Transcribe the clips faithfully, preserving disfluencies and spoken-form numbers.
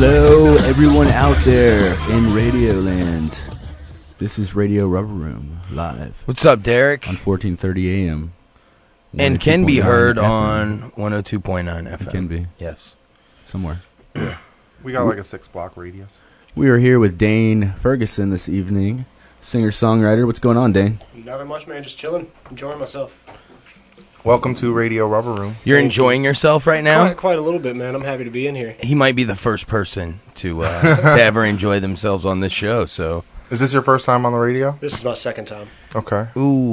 Hello, everyone out there in Radioland. This is Radio Rubber Room live. What's up, Derek? On fourteen thirty A M. And can be heard on one oh two point nine F M. It can be. Yes. Somewhere. We got like a six block radius. We are here with Dane Ferguson this evening, singer-songwriter. What's going on, Dane? Nothing much, man. Just chilling, enjoying myself. Welcome to Radio Rubber Room. You're Thank enjoying you. yourself right now? Quite, quite a little bit, man. I'm happy to be in here. He might be the first person to, uh, to ever enjoy themselves on this show, so... Is this your first time on the radio? This is my second time. Okay.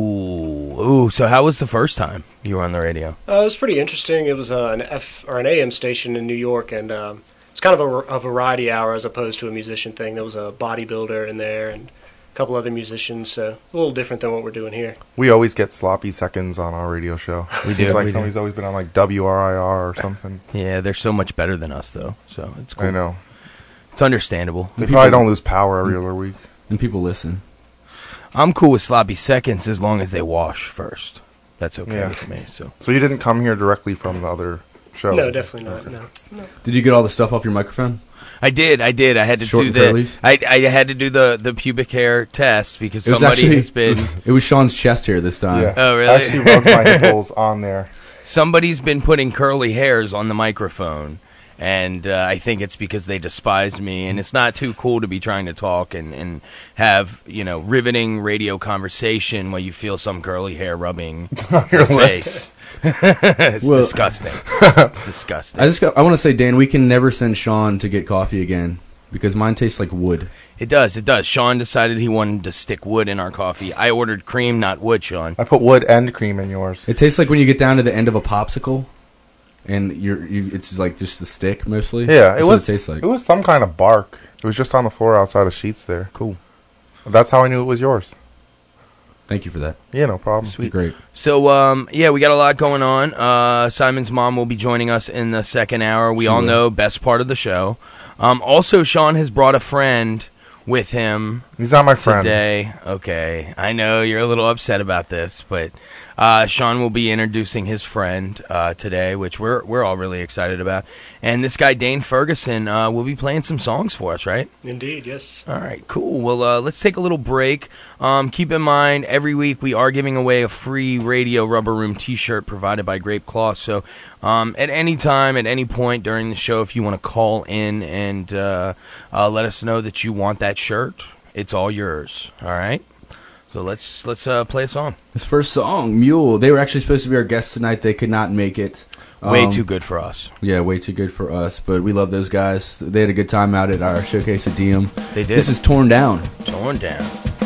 Ooh, ooh. So how was the first time you were on the radio? Uh, it was pretty interesting. It was uh, an F or an A M station in New York, and um, it's kind of a, a variety hour as opposed to a musician thing. There was a bodybuilder in there and a couple other musicians, so a little different than what we're doing here. We always get sloppy seconds on our radio show. We Seems do. like we somebody's do. always been on like W R I R or something. Yeah, they're so much better than us, though, so it's cool. I know. It's understandable. They probably don't lose power every other week. And people listen. I'm cool with sloppy seconds as long as they wash first. That's okay Yeah. with me. So, So you didn't come here directly from the other show? No, definitely not. No. no. Did you get all the stuff off your microphone? I did. I did. I had to Short do and the. curlies? I I had to do the the pubic hair test because It was somebody actually- has been It was Sean's chest hair this time. Yeah. Oh, really? I actually rubbed my nipples on there. somebody's been putting curly hairs on the microphone, and uh, I think it's because they despise me, and it's not too cool to be trying to talk and, and have, you know, riveting radio conversation while you feel some curly hair rubbing your face. It's Well- disgusting. It's disgusting. I just got, I want to say, Dan, we can never send Sean to get coffee again because mine tastes like wood. It does, it does. Sean decided he wanted to stick wood in our coffee. I ordered cream, not wood, Sean. I put wood and cream in yours. It tastes like when you get down to the end of a popsicle, and you're you, it's like just the stick mostly. Yeah, That's it what was. it tastes like. It was some kind of bark. It was just on the floor outside of Sheets there. Cool. That's how I knew it was yours. Thank you for that. Yeah, no problem. Sweet, great. So, um, yeah, we got a lot going on. Uh, Simon's mom will be joining us in the second hour. We She all will. know, best part of the show. Um, also, Sean has brought a friend with him He's not my friend. today. Okay, I know you're a little upset about this, but uh, Sean will be introducing his friend uh, today, which we're we're all really excited about. And this guy, Dane Ferguson, uh, will be playing some songs for us, right? Indeed, yes. All right, cool. Well, uh, let's take a little break. Um, keep in mind, every week we are giving away a free Radio Rubber Room T-shirt provided by Grape Claw. So um, at any time, at any point during the show, if you want to call in and uh, uh, let us know that you want that shirt, it's all yours. All right? So let's let's uh, play a song. This first song, Mule. They were actually supposed to be our guests tonight. They could not make it. Way Um, too good for us. Yeah, way too good for us. But we love those guys. They had a good time out at our showcase at Diem. They did. This is Torn Down. Torn Down.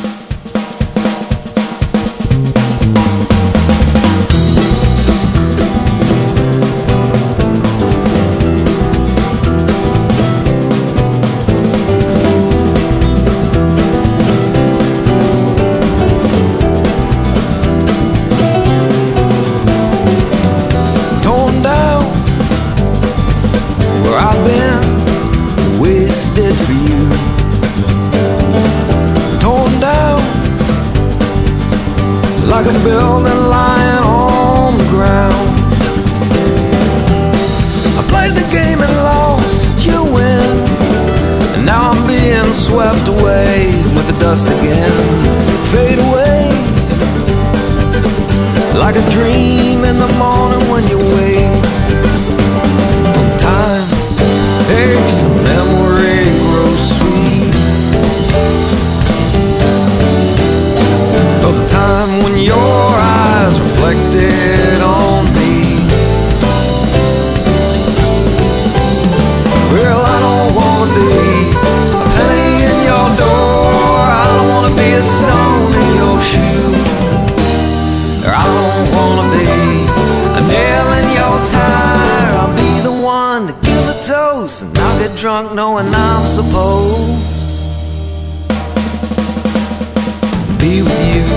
Torn down where I've been wasted for you. Torn down like a building lying on the ground. I played the game and lost, you win, and now I'm being swept away with the dust again. Fade away like a dream in the morning when you wake. Time takes the memory grows sweet. Of the time when your eyes reflected on me. Well, I don't wanna be a penny in your door. I don't wanna be a stone in your shoe. I don't wanna be a nail in your tire. I'll be the one to give a toast, and I'll get drunk knowing I'm supposed to be with you.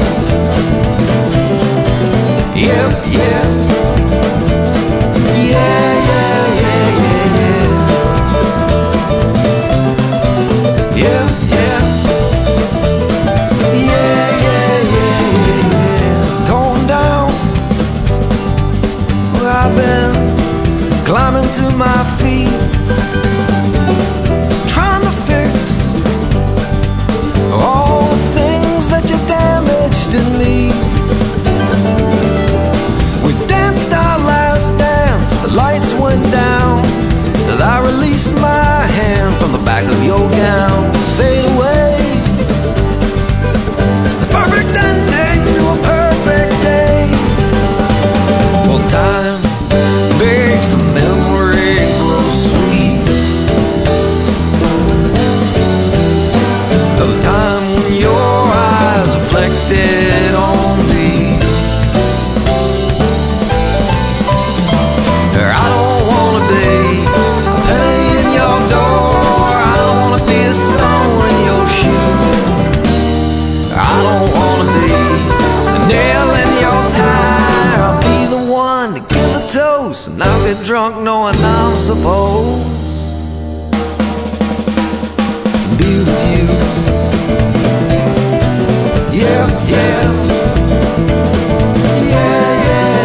Yep, yep. Yeah, yeah, yeah, yeah, yeah. Yep, yep. Yeah, yeah, yeah, yeah. Torn down where I've been, climbing to my feet. drunk knowing I'm supposed to be with you. Yeah, yeah. Yeah, yeah,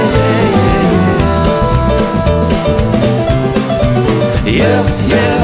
yeah, yeah. Yeah, yeah.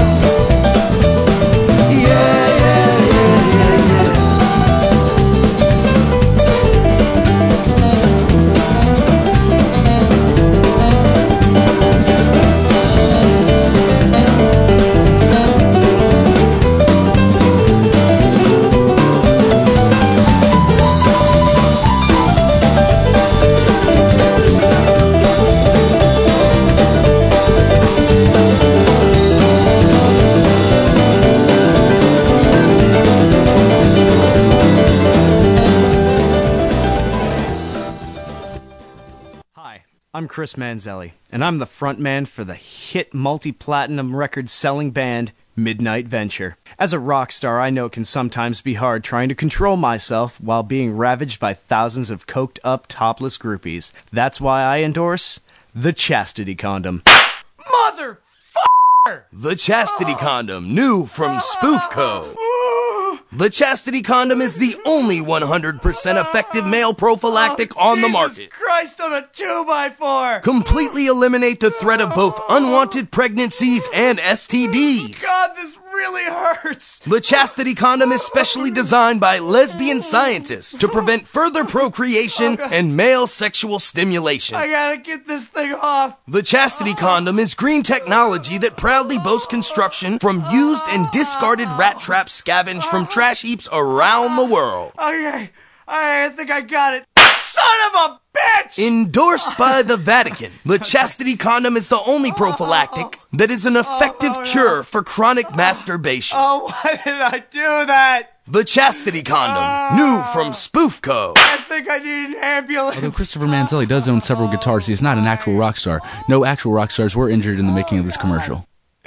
I'm Chris Manzelli, and I'm the frontman for the hit multi-platinum record-selling band Midnight Venture. As a rock star, I know it can sometimes be hard trying to control myself while being ravaged by thousands of coked-up, topless groupies. That's why I endorse the Chastity Condom. Mother f***er! The Chastity Condom, new from Spoof Co. The Chastity Condom is the only one hundred percent effective male prophylactic oh, on the Jesus market. Christ on a two by four! Completely eliminate the threat of both unwanted pregnancies and S T Ds. God, this really hurts! The Chastity Condom is specially designed by lesbian scientists to prevent further procreation and male sexual stimulation. I gotta get this thing off. The Chastity Condom is green technology that proudly boasts construction from used and discarded rat traps scavenged from trash heaps around the world. Okay, I think I got it. Son of a bitch! Endorsed by the Vatican, the Chastity Condom is the only prophylactic that is an effective oh, oh, cure no. for chronic masturbation. Oh, why did I do that? The Chastity Condom, oh. new from Spoof Co. I think I need an ambulance. Although Christopher Manzelli does own several guitars, he is not an actual rock star. No actual rock stars were injured in the making of this commercial.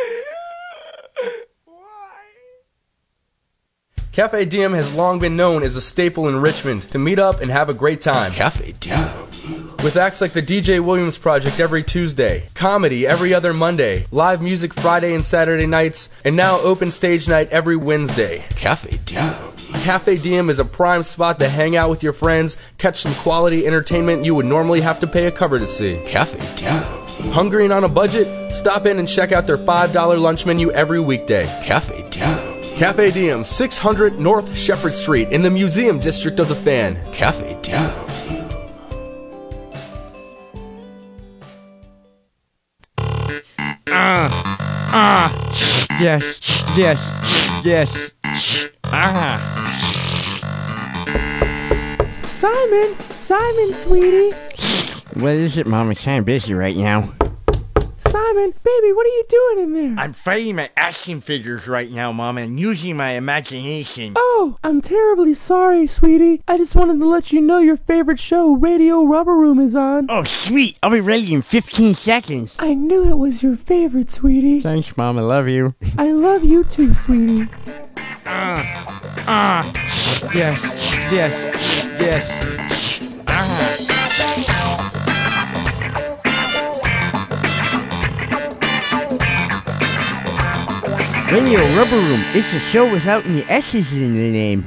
Cafe Diem has long been known as a staple in Richmond to meet up and have a great time. Cafe Diem. With acts like the D J Williams Project every Tuesday, comedy every other Monday, live music Friday and Saturday nights, and now open stage night every Wednesday. Cafe Diem. Cafe Diem is a prime spot to hang out with your friends, catch some quality entertainment you would normally have to pay a cover to see. Cafe Diem. Hungry and on a budget? Stop in and check out their five dollar lunch menu every weekday. Cafe Diem. Cafe Diem, six hundred North Shepherd Street in the Museum District of the Fan. Cafe Diem. Ah, ah, yes, yes, yes, ah. Simon, Simon, sweetie. What is it, Mom? I'm kind of busy right now. Simon, baby, what are you doing in there? I'm fighting my action figures right now, Mom, and using my imagination. Oh, I'm terribly sorry, sweetie. I just wanted to let you know your favorite show, Radio Rubber Room, is on. Oh, sweet. I'll be ready in fifteen seconds. I knew it was your favorite, sweetie. Thanks, Mom. I love you. I love you too, sweetie. Ah, ah, yes, yes, yes, ah. Radio Rubber Room. It's a show without any S's in the name.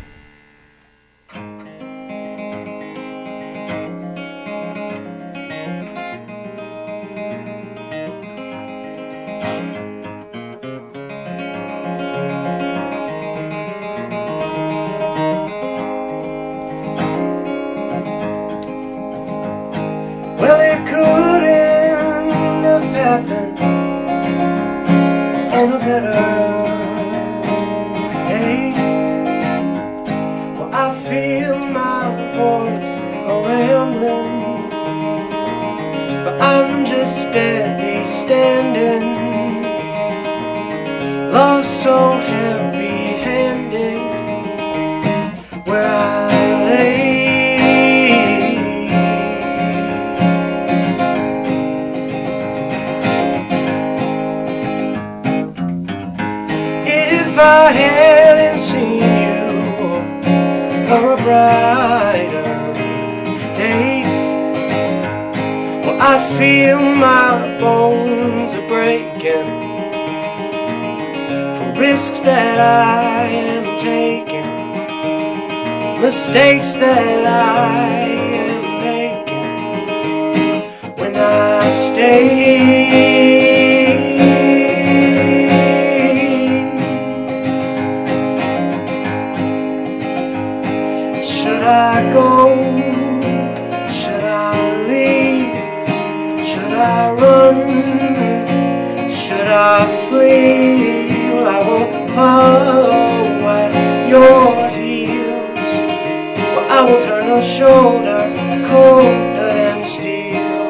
Well, it couldn't have happened on a better day. Well, I feel my voice a-rambling, but I'm just steady standing. Love so heavy-handed where I lay. If I hadn't seen you for a brighter day, well, I I feel my bones are breaking for risks that I am taking, mistakes that I am making when I stay. Should I go? Should I leave? Should I run? Should I flee? Well, I will follow at your heels. Well, I will turn a shoulder colder than steel.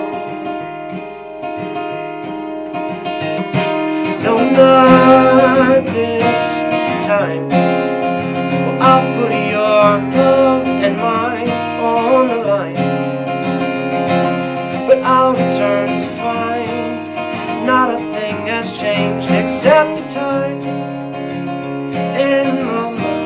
No, not this time. Well, I'll put your love and mine on the line, but I'll return to find not a thing has changed except the time in my mind.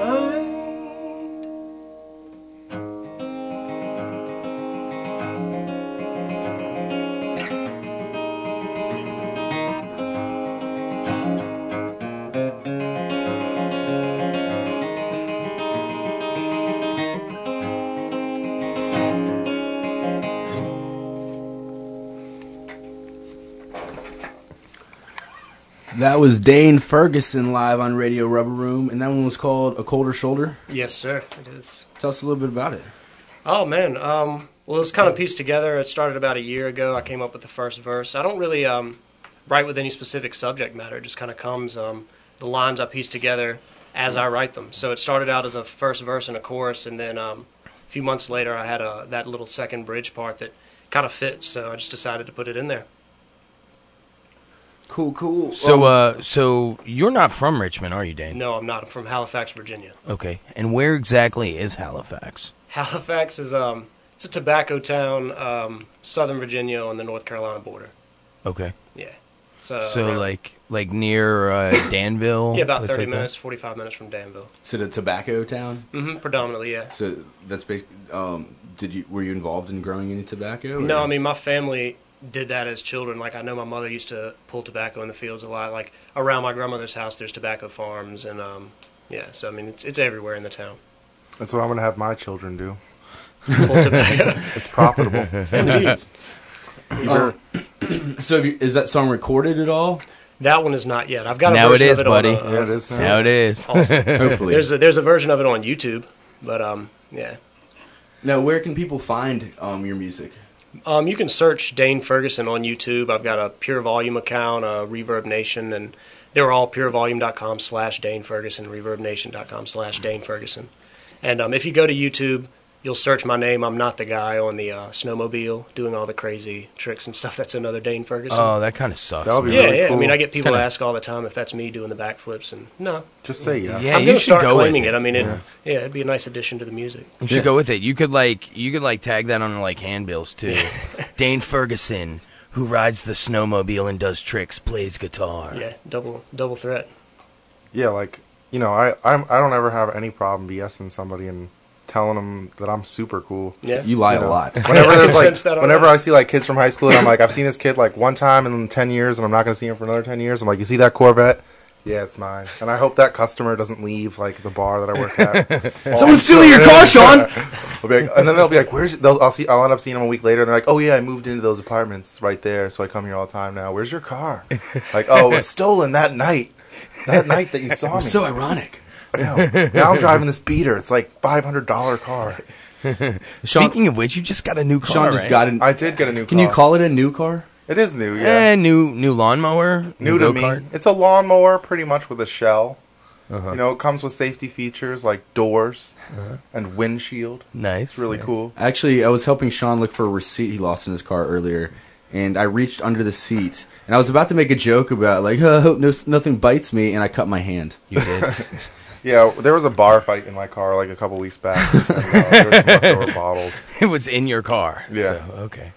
That was Dane Ferguson live on Radio Rubber Room, and that one was called A Colder Shoulder. Yes, sir, it is. Tell us a little bit about it. Oh, man. Um, well, it was kind of pieced together. It started about a year ago. I came up with the first verse. I don't really um, write with any specific subject matter. It just kind of comes, um, the lines I piece together as I write them. So it started out as a first verse and a chorus, and then um, a few months later I had a, that little second bridge part that kind of fits, so I just decided to put it in there. Cool, cool. So, Um, uh, so you're not from Richmond, are you, Dane? No, I'm not. I'm from Halifax, Virginia. Okay. And where exactly is Halifax? Halifax is um, it's a tobacco town, um, Southern Virginia on the North Carolina border. Okay. Yeah. So, So, around- like, like near uh, Danville. yeah, about place thirty like that? minutes, forty-five minutes from Danville. so the tobacco town. Mm-hmm. Predominantly, yeah. So that's basically. Um, did you were you involved in growing any tobacco? or- No, I mean my family did that as children. Like I know my mother used to pull tobacco in the fields a lot. Like around my grandmother's house, there's tobacco farms, and um, yeah. So I mean, it's it's everywhere in the town. That's what I'm gonna have my children do. Pull tobacco. It's profitable. Indeed. Um, so have you, is that song recorded at all? That one is not yet. I've got a Now version it is, of it buddy. on. Uh, Yeah, it is now. Now it is. Awesome. Hopefully. There's a, there's a version of it on YouTube, but um, yeah. Now, where can people find um, your music? Um, you can search Dane Ferguson on YouTube. I've got a Pure Volume account, a Reverb Nation, and they're all purevolume.com slash Dane Ferguson, reverbnation.com slash Dane Ferguson. And um, if you go to YouTube, you'll search my name. I'm not the guy on the uh, snowmobile doing all the crazy tricks and stuff. That's another Dane Ferguson. Oh, that kind of sucks. That'll be man. yeah, really yeah. cool. I mean, I get people Kinda- ask all the time if that's me doing the backflips, and no. Just say yes. Yeah, I'm you going to should start go with claiming it. it. I mean, it, yeah. it'd be a nice addition to the music. You should Yeah. go with it. You could like you could like tag that on like handbills too. Dane Ferguson, who rides the snowmobile and does tricks, plays guitar. Yeah, double double threat. Yeah, like you know, I I'm, I don't ever have any problem BSing somebody and telling them that I'm super cool. Yeah. You lie You a know. lot. Whenever there's like, Sense that whenever already. I see like kids from high school, and I'm like, I've seen this kid like one time in ten years, and I'm not going to see him for another ten years. I'm like, you see that Corvette? Yeah, it's mine. And I hope that customer doesn't leave like the bar that I work at. Someone's stealing your car, Sean! They'll be like, and then they'll be like, "Where's?" They'll, I'll see. I'll end up seeing them a week later, and they're like, "Oh yeah, I moved into those apartments right there, so I come here all the time now. Where's your car?" Like, "Oh, it was stolen that night. That night that you saw me." So ironic. now, now I'm driving this beater. It's like five hundred dollar car. Sean, Speaking of which, you just got a new car. Sean just right? got an. I did get a new. Can car. you call it a new car? It is new, yeah. Eh, new new lawnmower. New to me. go-kart. It's a lawnmower, pretty much with a shell. Uh-huh. You know, it comes with safety features like doors and windshield. Nice. It's really nice. cool. Actually, I was helping Sean look for a receipt he lost in his car earlier, and I reached under the seat, and I was about to make a joke about, like, I hope no, nothing bites me, and I cut my hand. You did. Yeah, there was a bar fight in my car like a couple weeks back. and, uh, there were some leftover bottles. It was in your car. Yeah. So, okay.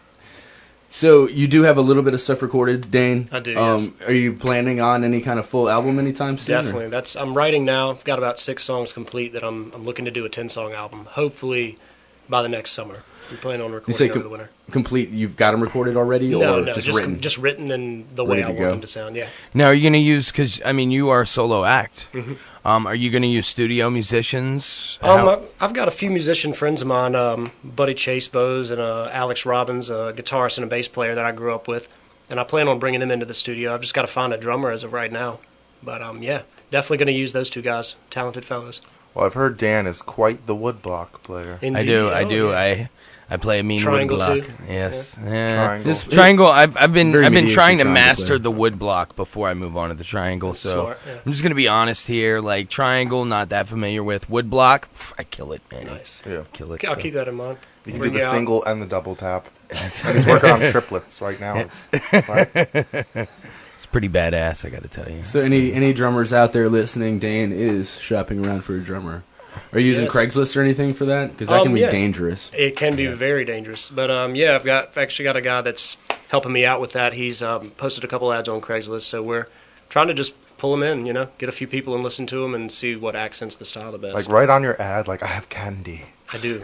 So, you do have a little bit of stuff recorded, Dane? I do, Um, yes. Are you planning on any kind of full album anytime soon? or- Definitely. That's I'm writing now. I've got about six songs complete that I'm I'm looking to do a ten song album. Hopefully by the next summer. We plan on You recording say over com- the winter. complete. You've got them recorded already, No, or no, just, just written? just written in the way Ready I to want go? them to sound. Yeah. Now, are you going to use, because, I mean, you are a solo act. Mhm. Um, are you going to use studio musicians? Um, How- I- I've got a few musician friends of mine, um, Buddy Chase Bowes and uh, Alex Robbins, a guitarist and a bass player that I grew up with, and I plan on bringing them into the studio. I've just got to find a drummer as of right now, but um, yeah, definitely going to use those two guys, talented fellows. Well, I've heard Dan is quite the woodblock player. Indeed. I do, I Oh, do. yeah. I I play a mean Triangle, wood block. too? Yes. Yeah. Yeah. Triangle. This triangle. I've I've been Very I've been mediocre trying to triangle master player. the wood block before I move on to the triangle. That's so smart, yeah. I'm just gonna be honest here. Like triangle, not that familiar with. Wood block, pff, I kill it, man. Nice. Yeah. Kill it. I'll so. keep that in mind. You can do Bring the you out. single and the double tap. And he's working on triplets right now. Right? It's pretty badass, I got to tell you. So any any drummers out there listening, Dan is shopping around for a drummer. Are you using Yes. Craigslist or anything for that? Because that Um, can be yeah. dangerous. It can be very dangerous, but um, yeah, I've got I've actually got a guy that's helping me out with that. He's um, posted a couple ads on Craigslist, so we're trying to just pull them in, you know, get a few people and listen to them and see what accents the style the best. Like right on your ad, like I have candy. I do.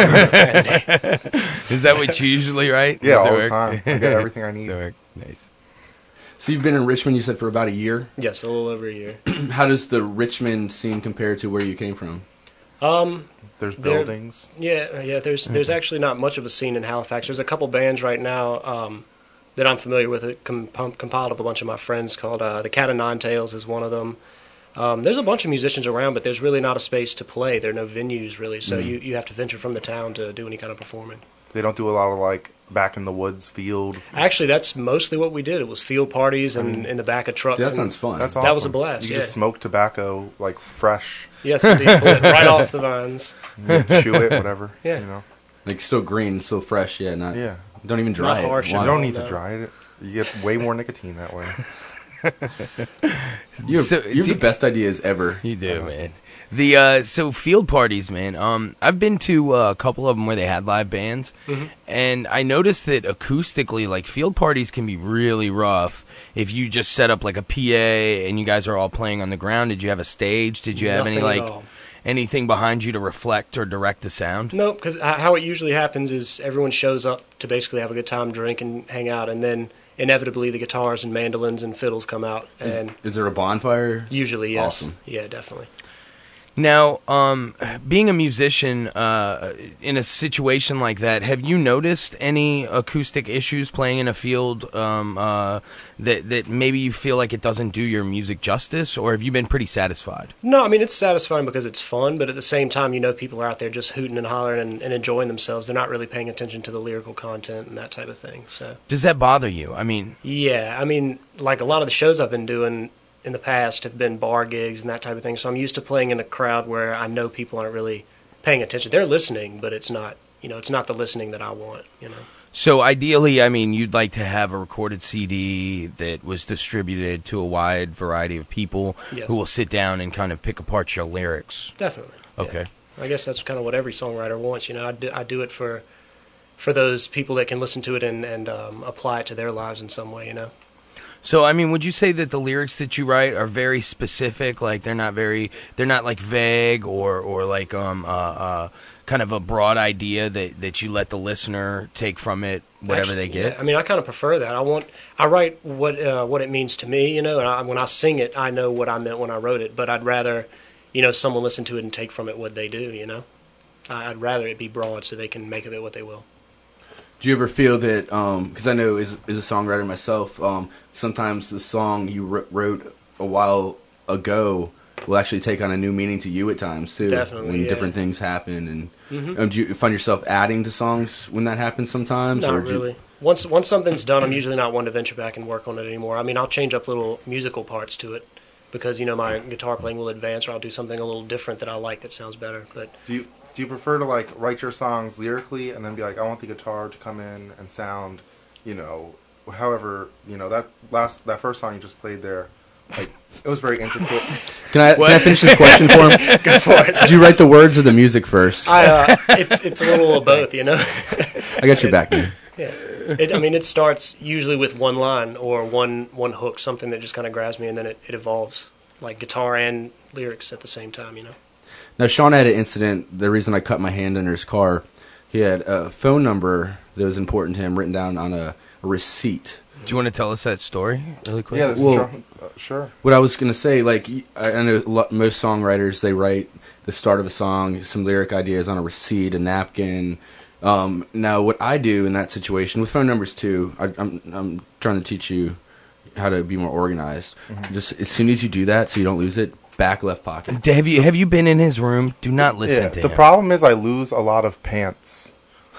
Is that what you usually write? Yeah, Does it all the work? time. I get everything I need. Does it work? Nice. So you've been in Richmond, you said, for about a year. Yes, a little over a year. How does the Richmond scene compare to where you came from? Um, There's There- buildings. yeah, yeah. There's there's actually not much of a scene in Halifax. There's a couple bands right now um, that I'm familiar with. It com- compiled up a bunch of my friends called uh, the Cat of Nine Tails is one of them. Um, there's a bunch of musicians around, but there's really not a space to play. There are no venues really, so Mm. you, you have to venture from the town to do any kind of performing. They don't do a lot of like back in the woods field. Actually, that's mostly what we did. It was field parties and in the back of trucks. See, that and- sounds fun. That's That awesome. was a blast, You can yeah. just smoke tobacco like fresh. Yes, indeed. Pull it right off the vines. You can chew it, whatever. Yeah. You know. Like so green, so fresh. Yeah, not. Yeah. Don't even dry Not it. harsh at Why? You don't Oh, need to no. dry it. You get way more nicotine that way. You have, So, you have do- the best ideas ever. You do, man. The uh, so field parties, man. Um, I've been to uh, a couple of them where they had live bands, Mhm. and I noticed that acoustically, like field parties can be really rough. If you just set up like a P A and you guys are all playing on the ground, did you have a stage? Did you have any Nothing at like all. anything behind you to reflect or direct the sound? Nope, because how it usually happens is everyone shows up to basically have a good time, drink, and hang out, and then inevitably the guitars and mandolins and fiddles come out, Is, and is there a bonfire? usually, yes. Awesome. Yeah, definitely. Now, um, being a musician uh, in a situation like that, have you noticed any acoustic issues playing in a field um, uh, that that maybe you feel like it doesn't do your music justice, or have you been pretty satisfied? No, I mean, it's satisfying because it's fun, but at the same time, you know, people are out there just hooting and hollering and, and enjoying themselves. They're not really paying attention to the lyrical content and that type of thing, so... Does that bother you? I mean, Yeah, I mean, like a lot of the shows I've been doing in the past have been bar gigs and that type of thing. So I'm used to playing in a crowd where I know people aren't really paying attention. They're listening, but it's not, you know, it's not the listening that I want, you know. so ideally, I mean, you'd like to have a recorded C D that was distributed to a wide variety of people Yes. who will sit down and kind of pick apart your lyrics. Definitely. yeah. Okay. I guess that's kind of what every songwriter wants, you know. I do, I do it for for those people that can listen to it and, and um, apply it to their lives in some way, you know. So, I mean, would you say that the lyrics that you write are very specific? Like they're not very, they're not like vague or, or like um uh, uh kind of a broad idea that, that you let the listener take from it whatever they Actually, get. yeah, I mean, I kind of prefer that. I want I write what uh, what it means to me, you know. And I, when I sing it, I know what I meant when I wrote it. But I'd rather, you know, someone listen to it and take from it what they do. You know, I- I'd rather it be broad so they can make of it what they will. Do you ever feel that, because I know as, as a songwriter myself, um, sometimes the song you wr- wrote a while ago will actually take on a new meaning to you at times, too. Definitely, When yeah. different things happen. And Mhm. um, do you find yourself adding to songs when that happens sometimes? Not or do you- really. Once once something's done, I'm usually not one to venture back and work on it anymore. I mean, I'll change up little musical parts to it because you know my guitar playing will advance, or I'll do something a little different that I like that sounds better. But Do you do you prefer to like write your songs lyrically and then be like, I want the guitar to come in and sound, you know, however, you know, that last that first song you just played there, like it was very intricate. Can I, can I finish this question for him? Go for it. Did you write the words or the music first? I, uh, it's it's a little of both, you know. I got your back, man. Yeah, it, I mean, it starts usually with one line or one one hook, something that just kind of grabs me, and then it, it evolves, like guitar and lyrics at the same time, you know. Now, Sean had an incident. The reason I cut my hand under his car, he had a phone number that was important to him written down on a, a receipt. Do you want to tell us that story really quick? Yeah, this Well, is tr- uh, sure. What I was going to say, like, I, I know lo- most songwriters, they write the start of a song, some lyric ideas on a receipt, a napkin. Um, now, what I do in that situation, with phone numbers too, I, I'm, I'm trying to teach you how to be more organized. Mm-hmm. Just as soon as you do that, so you don't lose it, back left pocket. Have you have you been in his room? Do not listen Yeah, to the him. problem is I lose a lot of pants.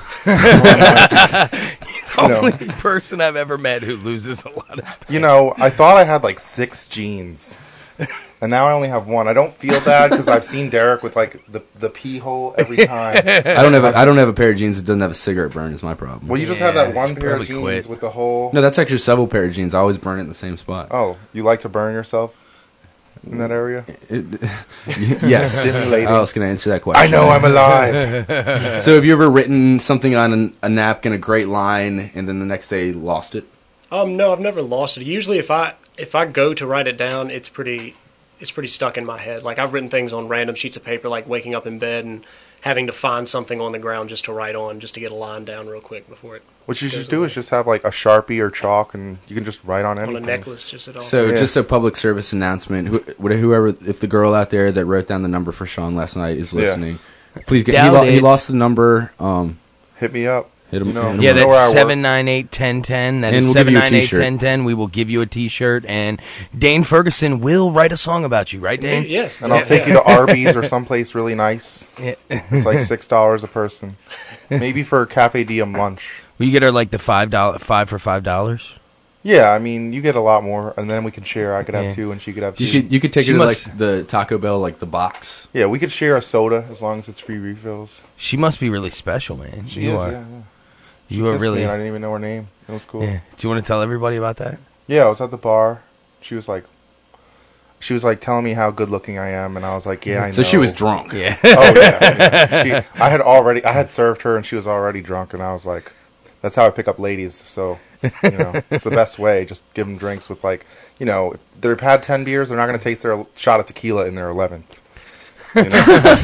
The You know. only person I've ever met who loses a lot of. You know, I thought I had like six jeans, and now I only have one. I don't feel bad because I've seen Derek with like the the pee hole every time. I don't have a, I don't have a pair of jeans that doesn't have a cigarette burn. Is my problem. Well, you just Yeah, have that you one should pair of probably jeans quit. with the hole. No, that's actually several pair of jeans. I always burn it in the same spot. Oh, you like to burn yourself in that area? It, yes. Stimulating. How else can I answer that question? I know I'm alive. So have you ever written something on an, a napkin, a great line, and then the next day lost it? Um, no, I've never lost it. Usually, if I if I go to write it down, it's pretty it's pretty stuck in my head. Like I've written things on random sheets of paper, like waking up in bed and having to find something on the ground just to write on, just to get a line down real quick before it. What you should goes do away. is just have like a Sharpie or chalk, and you can just write on on anything. a necklace, just at all. So Yeah. just a public service announcement. Who, whoever, if the girl out there that wrote down the number for Sean last night is Yeah. listening, please get. He, Doubt lo- he it. lost the number. Um, Hit me up. Hit him- You know, hit him Yeah, up. you know where I that's work. seven nine eight ten ten. That And is we'll give seven you a nine eight t-shirt. ten ten. We will give you a T-shirt, and Dane Ferguson will write a song about you, right, Dane? Yes, And I'll yeah, take yeah. you to Arby's or someplace really nice. Yeah. It's like six dollars a person, maybe for Cafe Diem lunch. Will you get her like the five dollar five for five dollars? Yeah, I mean, you get a lot more, and then we can share. I could have Yeah. two, and she could have two. you could you could take She it to must- like the Taco Bell, like the box. Yeah, we could share a soda as long as it's free refills. She must be really special, man. She you is, are. yeah, yeah. You are Kissed really. me and I didn't even know her name. It was cool. Yeah. Do you want to tell everybody about that? Yeah, I was at the bar. She was like, she was like telling me how good looking I am, and I was like, yeah, I know. So she was drunk. Yeah. Oh yeah. yeah. She, I had already, I had served her, and she was already drunk, and I was like, that's how I pick up ladies. So, you know, it's the best way. Just give them drinks with like, you know, if they've had ten beers, they're not going to taste their shot of tequila in their eleventh. You know?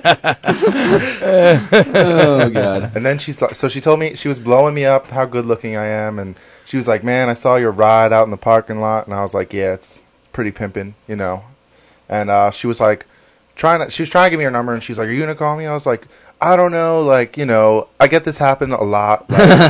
Oh god. And then she's like, so she told me she was blowing me up how good looking I am, and she was like, man, I saw your ride out in the parking lot, and I was like, yeah, it's pretty pimping, you know. And uh, she was like, trying to, she was trying to give me her number, and she's like, are you gonna call me? I was like, I don't know, like, you know, I get this happen a lot,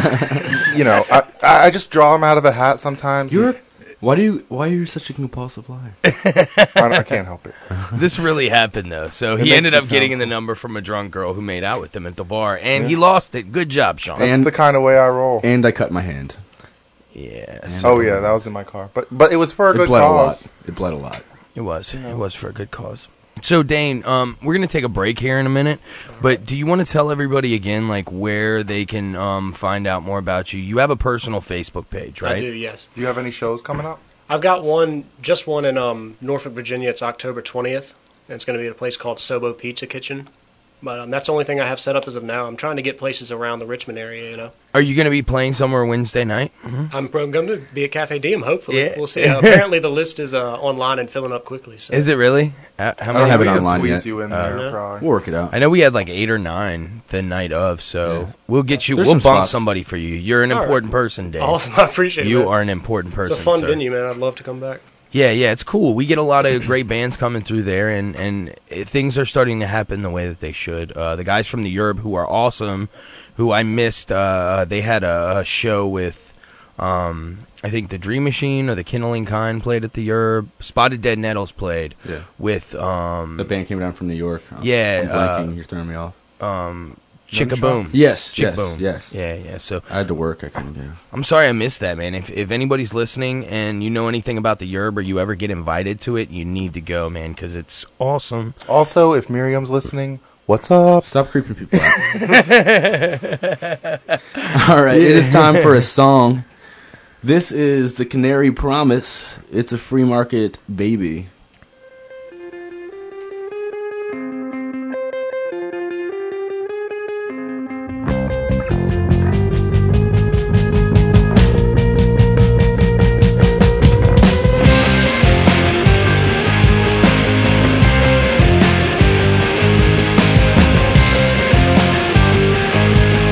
like, you know, I I just draw them out of a hat sometimes. You're. Why do you? Why are you such a compulsive liar? I, don't- I can't help it. This really happened, though. So It he makes ended me up getting sound the number from a drunk girl who made out with him at the bar, and he lost it. Good job, Sean. That's And- the kind of way I roll. And I cut my hand. yeah. Oh yeah, that was in my car, but but it was for a It good bled cause. a lot. It bled a lot. It was. It was for a good cause. So, Dane, um, we're going to take a break here in a minute, but do you want to tell everybody again, like, where they can um, find out more about you? You have a personal Facebook page, right? I do, yes. Do you have any shows coming up? I've got one, just one in um, Norfolk, Virginia. It's October twentieth, and it's going to be at a place called Sobo Pizza Kitchen. But um, that's the only thing I have set up as of now. I'm trying to get places around the Richmond area, you know. Are you going to be playing somewhere Wednesday night? I'm, I'm going to be at Cafe Diem, hopefully. Yeah. We'll see. Uh, apparently the list is uh, online and filling up quickly. So. Is it really? Uh, how I many? don't have we it can online squeeze yet. you in Uh, there, no. probably. We'll work it out. I know we had like eight or nine the night of, so Yeah. we'll get you. There's we'll some bump spots. somebody for you. You're an All right. important person, Dane. Awesome. I appreciate it. You man. are an important person. It's a fun sir. venue, man. I'd love to come back. Yeah, yeah, it's cool. We get a lot of great bands coming through there, and, and it, things are starting to happen the way that they should. Uh, the guys from the Yerb, who are awesome, who I missed, uh, they had a, a show with, um, I think, the Dream Machine or the Kindling Kind played at the Yerb. Spotted Dead Nettles played Yeah. with, um, The band came down from New York. I'm- Yeah, I'm blanking. uh, You're throwing me off. um, Chickaboom. Yes, Chick yes, Boom. yes. Yeah, yeah. So I had to work. I couldn't go. I'm sorry I missed that, man. If if anybody's listening and you know anything about the Yerb or you ever get invited to it, you need to go, man, because it's awesome. Also, if Miriam's listening, what's up? Stop creeping people out. All right, it is time for a song. This is the Canary Promise. It's a free market baby. Thank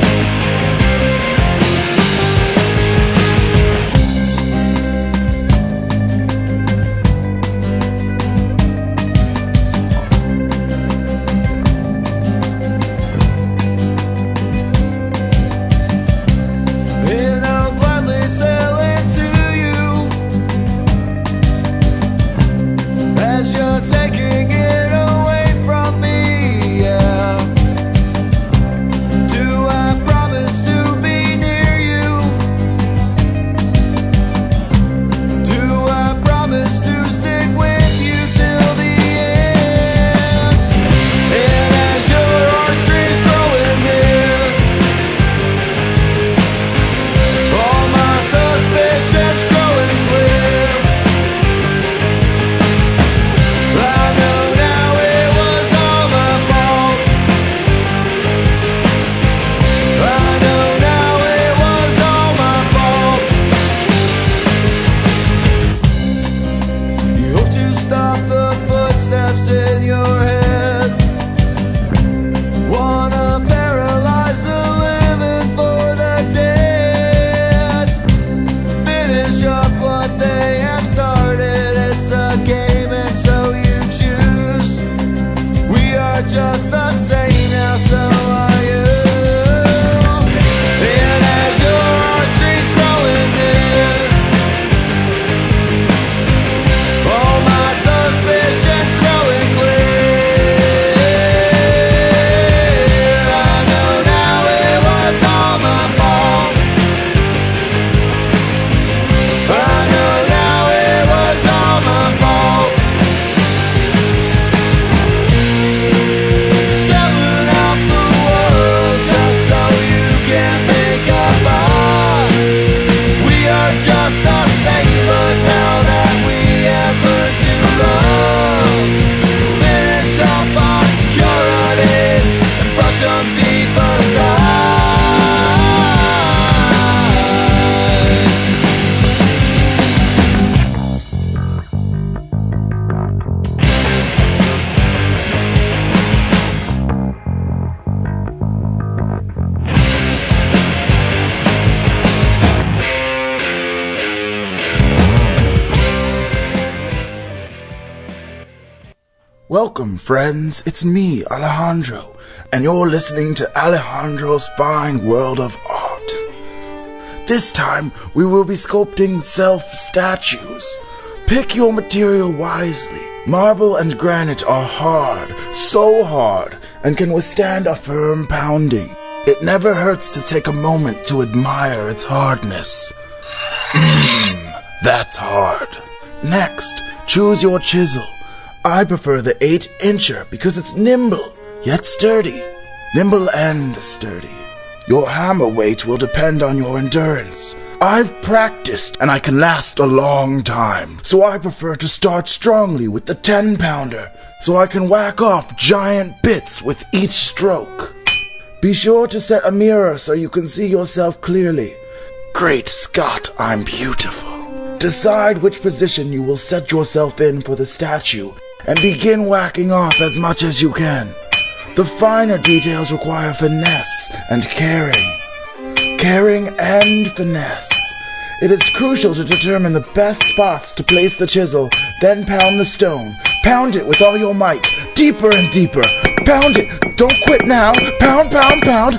Welcome, friends. It's me, Alejandro, and you're listening to Alejandro's Fine World of Art. This time, we will be sculpting self-statues. Pick your material wisely. Marble and granite are hard, so hard, and can withstand a firm pounding. It never hurts to take a moment to admire its hardness. Mmm, that's hard. Next, choose your chisel. I prefer the eight incher because it's nimble, yet sturdy. Nimble and sturdy. Your hammer weight will depend on your endurance. I've practiced and I can last a long time, so I prefer to start strongly with the ten pounder, so I can whack off giant bits with each stroke. Be sure to set a mirror so you can see yourself clearly. Great Scott, I'm beautiful. Decide which position you will set yourself in for the statue, and begin whacking off as much as you can. The finer details require finesse and caring. Caring and finesse. It is crucial to determine the best spots to place the chisel, then pound the stone. Pound it with all your might, deeper and deeper. Pound it, don't quit now. Pound, pound, pound.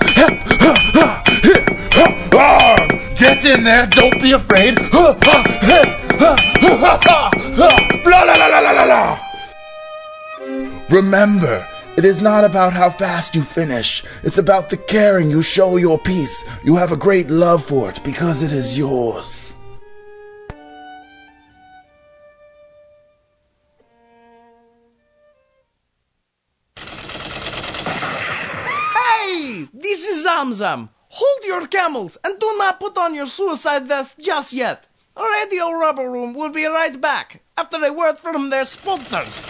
Get in there, don't be afraid. Remember, it is not about how fast you finish. It's about the caring you show your piece. You have a great love for it because it is yours. Hey! This is Zamzam. Hold your camels and do not put on your suicide vest just yet. Radio Rubber Room will be right back after a word from their sponsors.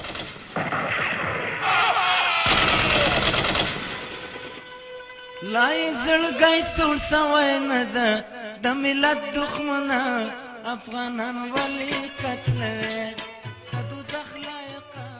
لا يزرق يسول سوينا ده دمي لا تخمنا أفغانا ولي كتلة كدو دخلايقا.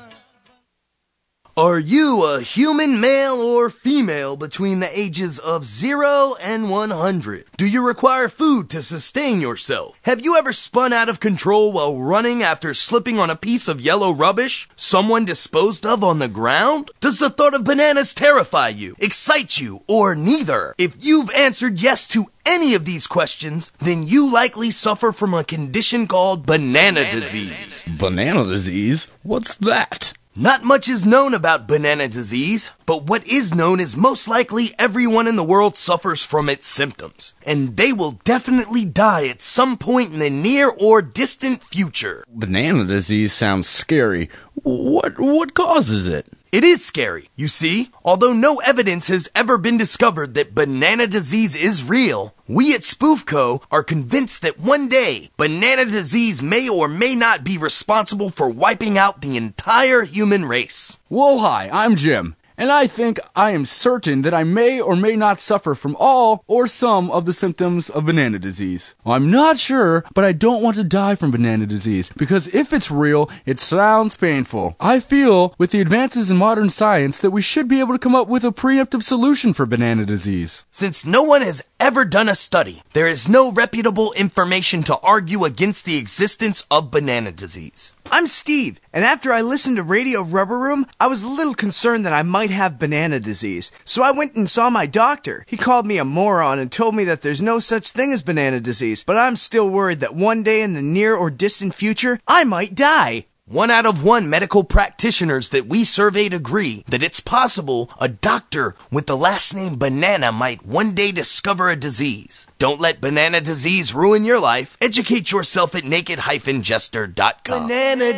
Are you a human male or female between the ages of zero and one hundred? Do you require food to sustain yourself? Have you ever spun out of control while running after slipping on a piece of yellow rubbish someone disposed of on the ground? Does the thought of bananas terrify you, excite you, or neither? If you've answered yes to any of these questions, then you likely suffer from a condition called banana disease. Banana disease? What's that? Not much is known about banana disease, but what is known is most likely everyone in the world suffers from its symptoms, and they will definitely die at some point in the near or distant future. Banana disease sounds scary. What what causes it? It is scary, you see. Although no evidence has ever been discovered that banana disease is real, we at Spoofco are convinced that one day, banana disease may or may not be responsible for wiping out the entire human race. Well, hi, I'm Jim, and I think I am certain that I may or may not suffer from all or some of the symptoms of banana disease. Well, I'm not sure, but I don't want to die from banana disease, because if it's real, it sounds painful. I feel, with the advances in modern science, that we should be able to come up with a preemptive solution for banana disease. Since no one has ever done a study, there is no reputable information to argue against the existence of banana disease. I'm Steve, and after I listened to Radio Rubber Room, I was a little concerned that I might have banana disease. So I went and saw my doctor. He called me a moron and told me that there's no such thing as banana disease, but I'm still worried that one day in the near or distant future, I might die. One out of one medical practitioners that we surveyed agree that it's possible a doctor with the last name Banana might one day discover a disease. Don't let banana disease ruin your life. Educate yourself at naked dash jester dot com. Banana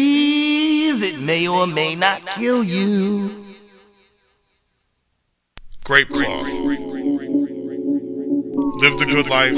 disease, it may or may not kill you. Grape Cloth. Live the good life.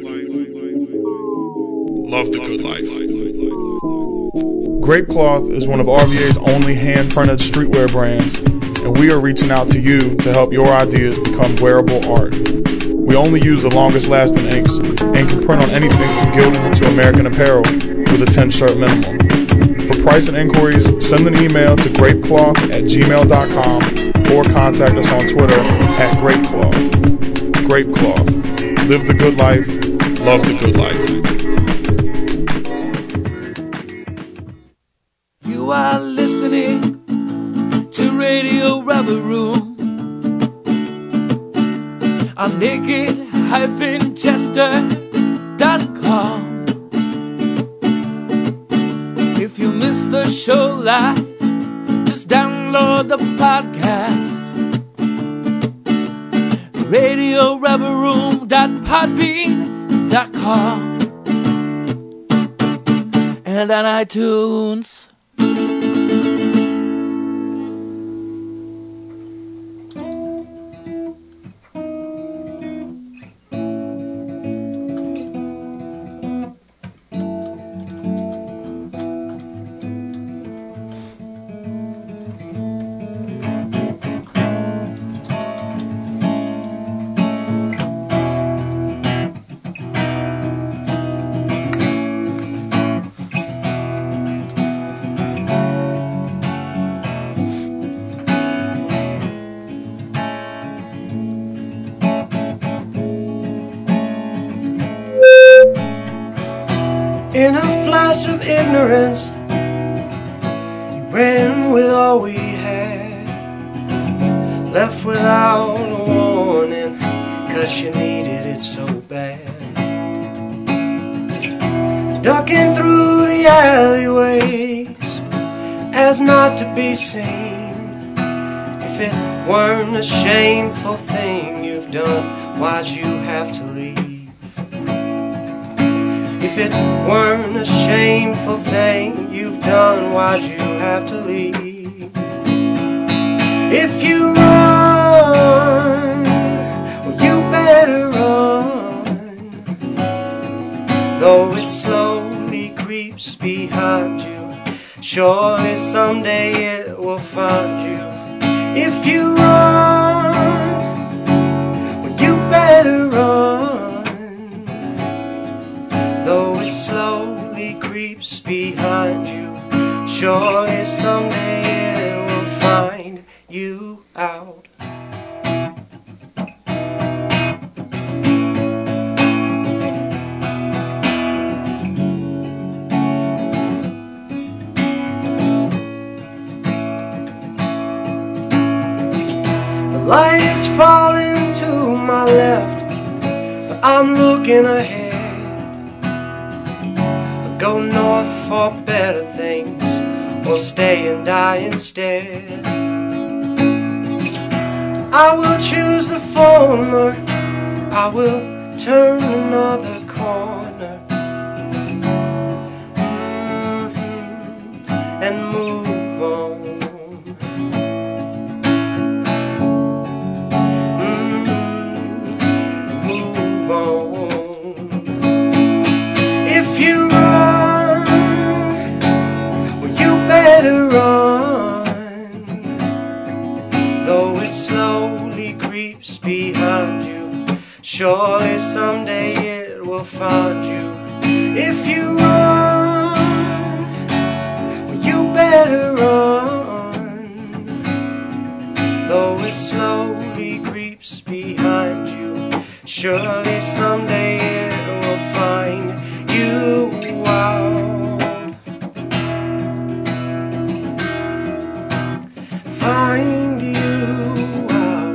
Love the good life. Grape Cloth is one of R V A's only hand-printed streetwear brands, and we are reaching out to you to help your ideas become wearable art. We only use the longest-lasting inks and can print on anything from Gildan to American Apparel with a ten-shirt minimum. For price and inquiries, send an email to grapecloth at gmail dot com or contact us on Twitter at grapecloth. Grape Cloth. Live the good life. Love the good life. You are listening napster dot com. If you miss the show live, just download the podcast. radio rubber room dot podbean dot com and on iTunes. In a flash of ignorance, you ran with all we had, left without a warning, 'cause you needed it so bad. Ducking through the alleyways as not to be seen. If it weren't a shameful thing you've done, why'd you have to leave? If it weren't a shameful thing you've done, why'd you have to leave? If you run, well, you better run, though it slowly creeps behind you. Surely someday it will find you. If you run, well, you better run, though it slowly creeps behind you. Surely someday it will find you out. The light is falling to my left, but I'm looking ahead. Go north for better things, or stay and die instead. I will choose the former, I will turn another corner, mm-hmm, and move on. Mm-hmm, move on. If you better run, though it slowly creeps behind you. Surely someday it will find you. If you run, well, you better run, though it slowly creeps behind you. Surely someday it will find you out. Find you out.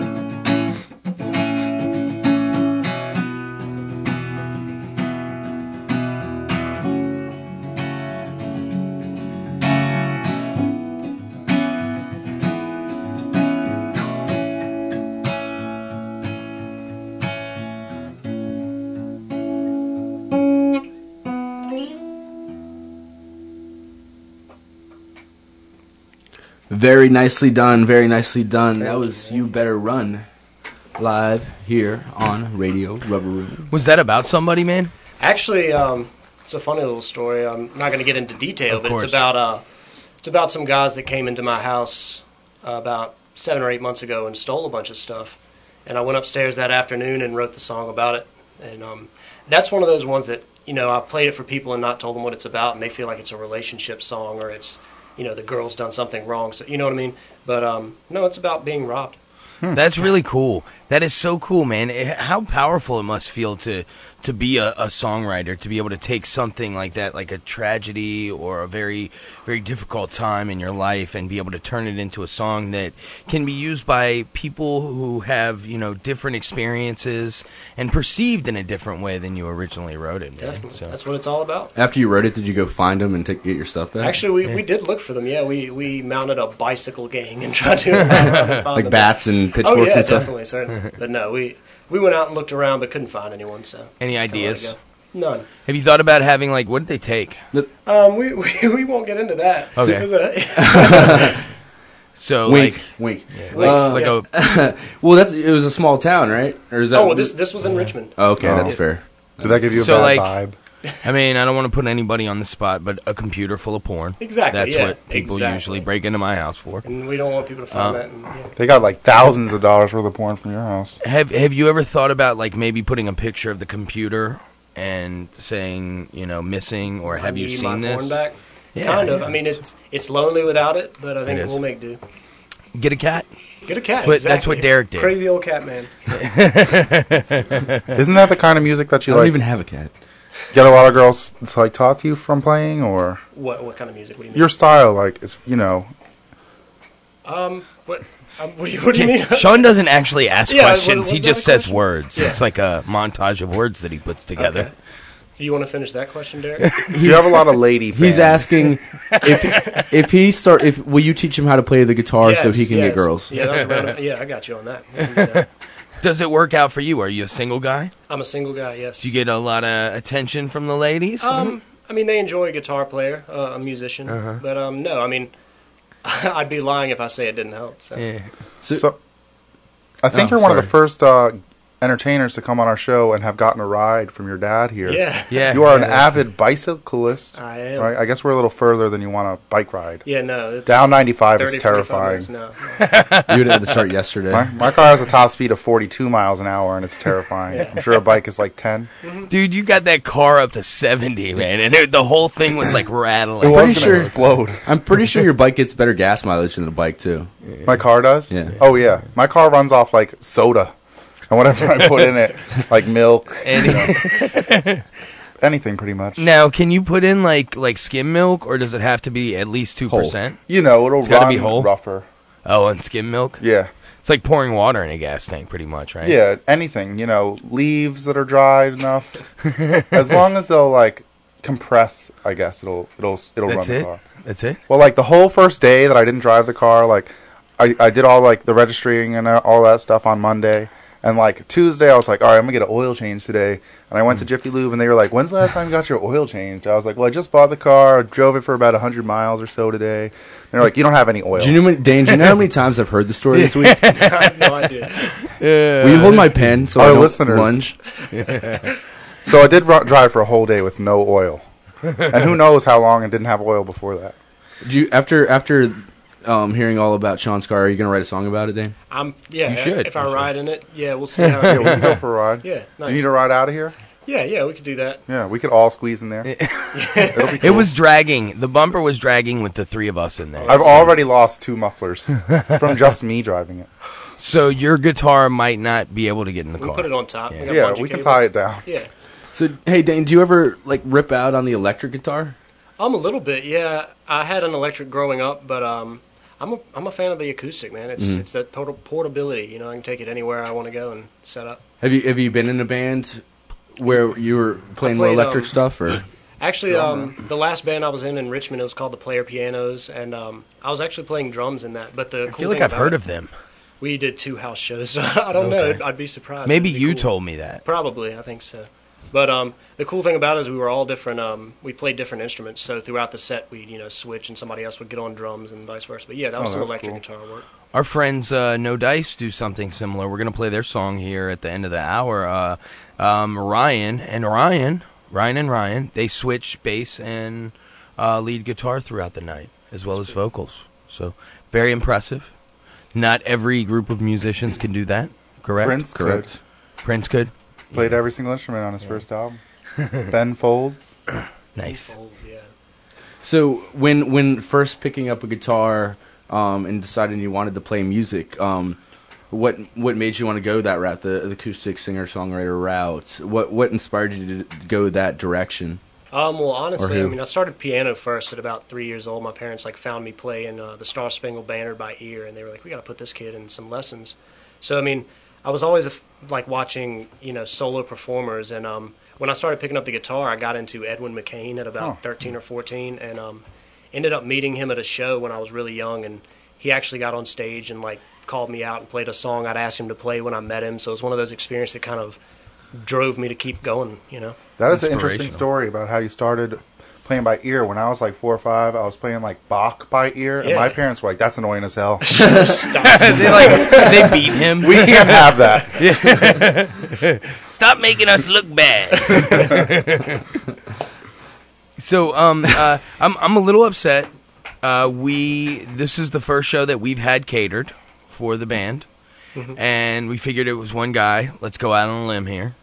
Very nicely done, very nicely done. That was You Better Run, live here on Radio Rubber Room. Was that about somebody, man? Actually, um, it's a funny little story. I'm not going to get into detail, Of but course. it's about uh, it's about some guys that came into my house uh, about seven or eight months ago and stole a bunch of stuff. And I went upstairs that afternoon and wrote the song about it. And um, that's one of those ones that, you know, I played it for people and not told them what it's about, and they feel like it's a relationship song or it's, you know, the girl's done something wrong. So you know what I mean? But um, no, it's about being robbed. That's really cool. That is so cool, man. It- how powerful it must feel to to be a, a songwriter, to be able to take something like that, like a tragedy or a very, very difficult time in your life, and be able to turn it into a song that can be used by people who have, you know, different experiences and perceived in a different way than you originally wrote it. Man. Definitely. So. That's what it's all about. After you wrote it, did you go find them and take, get your stuff back? Actually, we, Yeah. we did look for them. Yeah, we, we mounted a bicycle gang and tried to uh, find Like them. bats and pitchforks Oh yeah, and stuff? definitely, certainly. But no, we we went out and looked around, but couldn't find anyone. So Any just kinda let ideas? it go. None. Have you thought about having, like, what did they take? Um, we, we we won't get into that. Okay. It was a- So, Wink, like, wink. yeah, Wink, Uh, like yeah. a, well, that's it was a small town, right? Or is that? oh, well, this this was in Richmond. Oh, okay, Oh. that's fair. Did that give you a So, bad like- vibe? I mean, I don't want to put anybody on the spot, but a computer full of porn. Exactly, That's yeah, what people exactly. usually break into my house for. And we don't want people to find Uh, that. And, yeah. They got like thousands of dollars worth of porn from your house. Have Have you ever thought about, like, maybe putting a picture of the computer and saying, you know, missing, or have I you need seen my this? porn back? Yeah, kind of. yeah. I mean, it's it's lonely without it, but I think It is. we'll make do. Get a cat. Get a cat. That's what- that's exactly. what Derek did. Crazy old cat man. Isn't that the kind of music that I you don't like? even have a cat. Get a lot of girls to like talk to you from playing, or What what kind of music? What do you mean? your style? Like it's you know. Um. What? Um, what do you What do you mean? Sean doesn't actually ask Yeah, what- questions. was He that just a says question? words. Yeah. It's like a montage of words that he puts together. Okay. Do you want to finish that question, Derek? Do you have a lot of lady fans? He's asking if if he start if will you teach him how to play the guitar so Yes, he can yes. get girls? Yeah, that was around, yeah, I got you on that. We can do that. Does it work out for you? Are you a single guy? I'm a single guy. Yes. Do you get a lot of attention from the ladies? Um, I mean, they enjoy a guitar player, uh, a musician, Uh-huh. but um, no, I mean, I'd be lying if I say it didn't help. So. Yeah. So, So, I think Oh, you're one of the sorry. first uh, entertainers to come on our show and have gotten a ride from your dad here. Yeah. Yeah. You are yeah, an that's- avid bicyclist. I am. Right? I guess we're a little further than you want a bike ride. Yeah, no. It's Down ninety-five is thirty, forty-five terrifying. minutes now. You would have to start yesterday. My, my car has a top speed of forty-two miles an hour, and it's terrifying. I'm sure a bike is like ten. Dude, you got that car up to seventy, man, and it, the whole thing was like It rattling. was pretty gonna sure- explode. I'm pretty sure your bike gets better gas mileage than the bike too. My car does? Yeah. Oh, yeah. My car runs off like soda. And whatever I put in it, like milk, And- you know, anything pretty much. Now, can you put in like like skim milk, or does it have to be at least two percent? You know, it'll It's gotta run be whole? rougher. Oh, and skim milk? Yeah. It's like pouring water in a gas tank, pretty much, right? Yeah, anything. You know, leaves that are dried enough. As long as they'll, like, compress, I guess, it'll it'll it'll That's run the it? car. That's it. Well, like, the whole first day that I didn't drive the car, like, I, I did all, like, the registering and all that stuff on Monday. And, like, Tuesday, I was like, all right, I'm going to get an oil change today. And I went to Jiffy Lube, and they were like, when's the last time you got your oil changed? I was like, well, I just bought the car. I drove it for about one hundred miles or so today. And they're like, you don't have any oil. Do you know, Dane, do you know how many times I've heard the story this week? I have no idea. Will you hold my pen so Our I don't listeners. lunge? So I did ru- drive for a whole day with no oil. And who knows how long I didn't have oil before that. Do you after after um, hearing all about Sean's car, are you going to write a song about it, Dane? I'm yeah. You should. If I You ride in it, yeah, we'll see how. Yeah, it we can go goes. for a ride. Yeah, Do nice. you need a ride out of here? Yeah, yeah, we could do that. Yeah, we could all squeeze in there. It'll be It cool. was dragging. The bumper was dragging with the three of us in there. I've already lost two mufflers from just me driving it. So your guitar might not be able to get in the We car. put it on top. Yeah. We got a Yeah, bunch of we can cables. tie it down. Yeah. So, hey, Dane, do you ever like rip out on the electric guitar? I'm a little bit, yeah. I had an electric growing up, but um, I'm a I'm a fan of the acoustic, man. It's Mhm. it's that total portability. You know, I can take it anywhere I want to go and set up. Have you have you been in a band where you were playing more played, electric um, stuff, or Actually, um, the last band I was in in Richmond, it was called the Player Pianos, and um, I was actually playing drums in that. But the I cool feel like thing I've about heard it- of them. We did two house shows, so I don't Okay. know. I'd be surprised. Maybe It'd be you cool. told me that. Probably, I think so. But um, the cool thing about it is we were all different. Um, we played different instruments, so throughout the set we'd you know switch, and somebody else would get on drums and vice versa. But yeah, that was Oh, some that's electric cool. guitar work. Our friends uh, No Dice do something similar. We're going to play their song here at the end of the hour. Uh, um, Ryan and Ryan, Ryan and Ryan, they switch bass and uh, lead guitar throughout the night, as well as vocals. So very impressive. Not every group of musicians can do that, correct? Prince correct? Prince could. Played every single instrument on his first album. Ben Folds. Nice. Old, yeah. So when when first picking up a guitar um, and deciding you wanted to play music, um, what what made you want to go that route, the, the acoustic singer songwriter route? What what inspired you to go that direction? Um, well, honestly, I mean, I started piano first at about three years old. My parents like found me playing uh, the Star Spangled Banner by ear, and they were like, "We got to put this kid in some lessons." So, I mean, I was always a f- like watching, you know, solo performers, and um, when I started picking up the guitar, I got into Edwin McCain at about Oh. thirteen or fourteen, and um, ended up meeting him at a show when I was really young, and he actually got on stage and like called me out and played a song I'd asked him to play when I met him. So it was one of those experiences that kind of drove me to keep going, you know. That is an interesting story about how you started playing by ear. When I was like four or five, I was playing like Bach by ear, and Yeah. my parents were like, "That's annoying as hell." Stop. they like they beat him. We can't have that. Stop making us look bad. So um, uh, I'm I'm a little upset. Uh, we this is the first show that we've had catered for the band, Mhm. and we figured it was one guy. Let's go out on a limb here,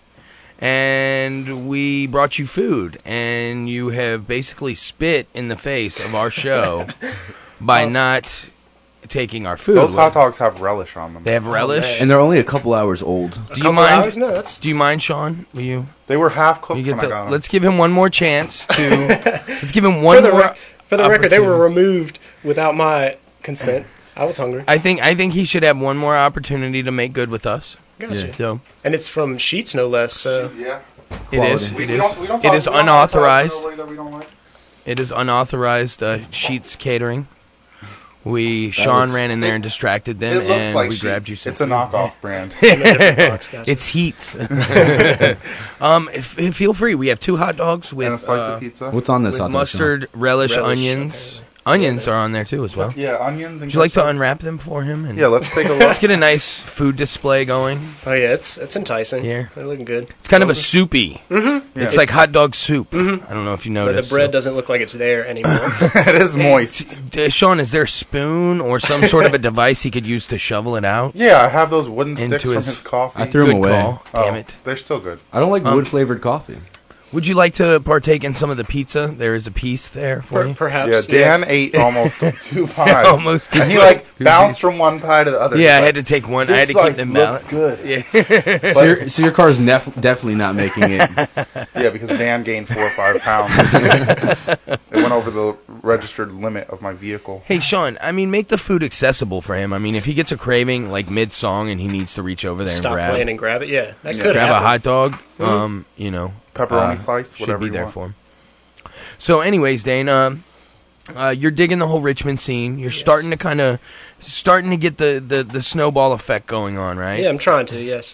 and we brought you food, and you have basically spit in the face of our show by not taking our food. Those hot dogs have relish on them. They have relish, And they're only a couple hours old. Do you couple mind? hours? No, that's- Do you mind, Sean? Will you? They were half cooked you get when I the- got them. let's give him one more chance to. Let's give him one for the, more. rec- for the record, they were opportunity. removed without my consent. I was hungry. I think I think he should have one more opportunity to make good with us. Gotcha. So And it's from Sheets, no less. So yeah. it is. Quality. It We is. don't- we don't It talk- is we don't talk to unauthorized. nobody that we don't like. It is unauthorized uh, Sheets catering. We Sean looks- ran in there it- and distracted them, It looks and like we grabbed you Sheetz. some. It's a knockoff brand. It's Heats. um, if, if- feel free. We have two hot dogs with And a slice uh, of pizza. What's on this with hot dog? mustard, relish, Relish, onions. okay. Onions are on there too as well. Yeah, onions and Would you like to ketchup. unwrap them for him? And Yeah, let's take a look. let's get a nice food display going. Oh yeah, it's it's enticing. Yeah. They're looking good. It's kind of a soupy. Mm-hmm. It's like hot dog soup. I don't know if you But noticed. the bread so- doesn't look like it's there anymore. It is moist. Uh, Sean, is there a spoon or some sort of a device he could use to shovel it out? Yeah, I have those wooden Into sticks from his- his coffee. I threw Good them away. call. Oh, Damn it. They're still good. I don't like Um, wood flavored coffee. Would you like to partake in some of the pizza? There is a piece there for Per- you. perhaps. Yeah, Dan ate almost two pies. Almost two And he pies. like bounced from one pie to the other. Yeah, I He's had to like, take one. "This I had to keep slice them looks balanced. good. Yeah. So your, so your car's nef- definitely not making it. Yeah, because Dan gained four or five pounds. It went over the registered limit of my vehicle. Hey, Sean, I mean, make the food accessible for him. I mean, if he gets a craving, like mid-song, and he needs to reach over there Stop and grab, playing and grab it. Yeah, that Yeah. could grab happen. a hot dog, um, you know. Pepperoni uh, slice, should whatever be you there want. for him. So, anyways, Dane, um, uh, you're digging the whole Richmond scene. You're starting to kind of, starting to get the, the, the snowball effect going on, right? Yeah, I'm trying to. Yes.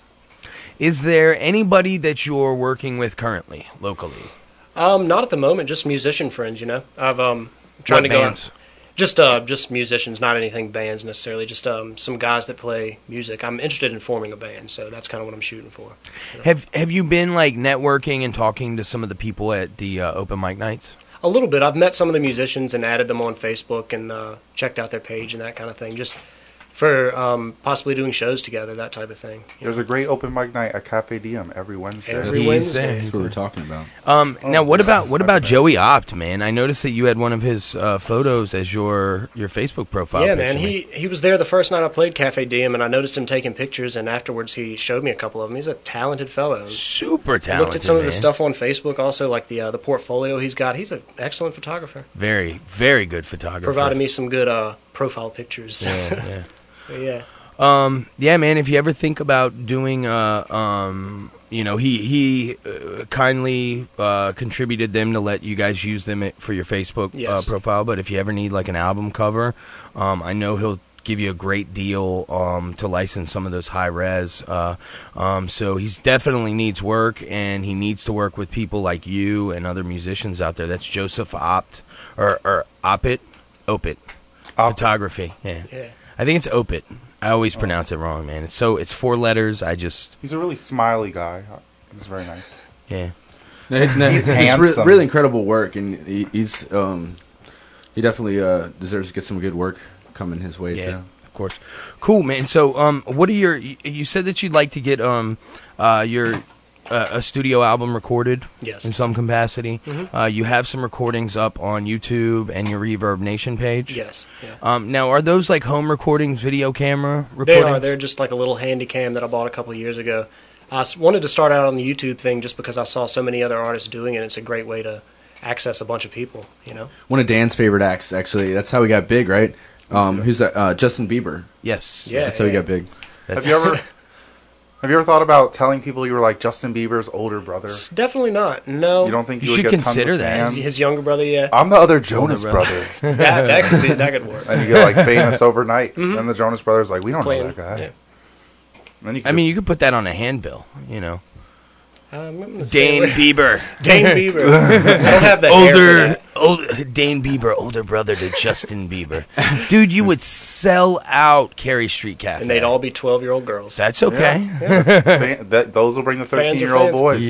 Is there anybody that you're working with currently, locally? Um, not at the moment. Just musician friends. You know, I've um trying What to go. bands? Just uh, just musicians, not anything bands necessarily. Just um, some guys that play music. I'm interested in forming a band, so that's kind of what I'm shooting for. Have Have you been like networking and talking to some of the people at the uh, open mic nights? A little bit. I've met some of the musicians and added them on Facebook and uh, checked out their page and that kind of thing. Just for um, possibly doing shows together, that type of thing. There's a great open mic night at Cafe Diem every Wednesday. Every He's Wednesday. there. That's what we're talking about. Um, Oh, now, what yeah. about what I about bet. Joey Opt, man? I noticed that you had one of his uh, photos as your your Facebook profile. Yeah, picture. man. He he was there the first night I played Cafe Diem, and I noticed him taking pictures. And afterwards, he showed me a couple of them. He's a talented fellow. super I talented. looked at some of his man. stuff on Facebook, also like the uh, the portfolio he's got. He's an excellent photographer. Very, very good photographer. Provided me some good uh, profile pictures. Yeah, yeah. But yeah. Um, yeah, man. If you ever think about doing, uh, um, you know, he he uh, kindly uh, contributed them to let you guys use them at, for your Facebook uh, Yes. profile. But if you ever need like an album cover, um, I know he'll give you a great deal um, to license some of those high res. Uh, um, so he's definitely needs work, and he needs to work with people like you and other musicians out there. That's Joseph Opt or or Opit, Opit, photography. Yeah. Yeah. I think it's Opit. I always pronounce it wrong, man. It's so it's four letters. I just He's a really smiley guy. He's very nice. yeah. No, no, He's it's re- handsome. really incredible work, and he, he's um, he definitely uh, deserves to get some good work coming his way Yeah, too. of course. Cool, man. So, um, what are your? You you said that you'd like to get um, uh, your a, a studio album recorded. Yes. In some capacity. Mhm. Uh, you have some recordings up on YouTube and your Reverb Nation page. Yes. Yeah. Um, now, are those like home recordings, video camera recordings? They are. They're just like a little handy cam that I bought a couple of years ago. I s- wanted to start out on the YouTube thing just because I saw so many other artists doing it. It's a great way to access a bunch of people, you know? One of Dan's favorite acts, actually. That's how we got big, right? Um, who's that? Uh, Justin Bieber. Yes. Yeah, That's how we yeah. got big. Have you ever have you ever thought about telling people you were like Justin Bieber's older brother? It's definitely not. No. You don't think you, You would should get consider tons of that. fans? His, his younger brother, yeah. I'm the other Jonas brother. brother. that, that, could be, that could work. And you get like famous overnight. Mhm. And the Jonas Brothers like, we don't Playing, know that guy. yeah. Then you I mean, you could put that on a handbill, you know. Um, I'm gonna stay Dane away- Bieber. Dane Bieber. I don't have the hair for older, that. old Dane Bieber, older brother to Justin Bieber. Dude, you would sell out Carey Street Cafe. And they'd all be twelve-year-old girls. That's okay. Yeah, yeah. Fan, that, those will bring the Fans are thirteen-year-old fans. boys.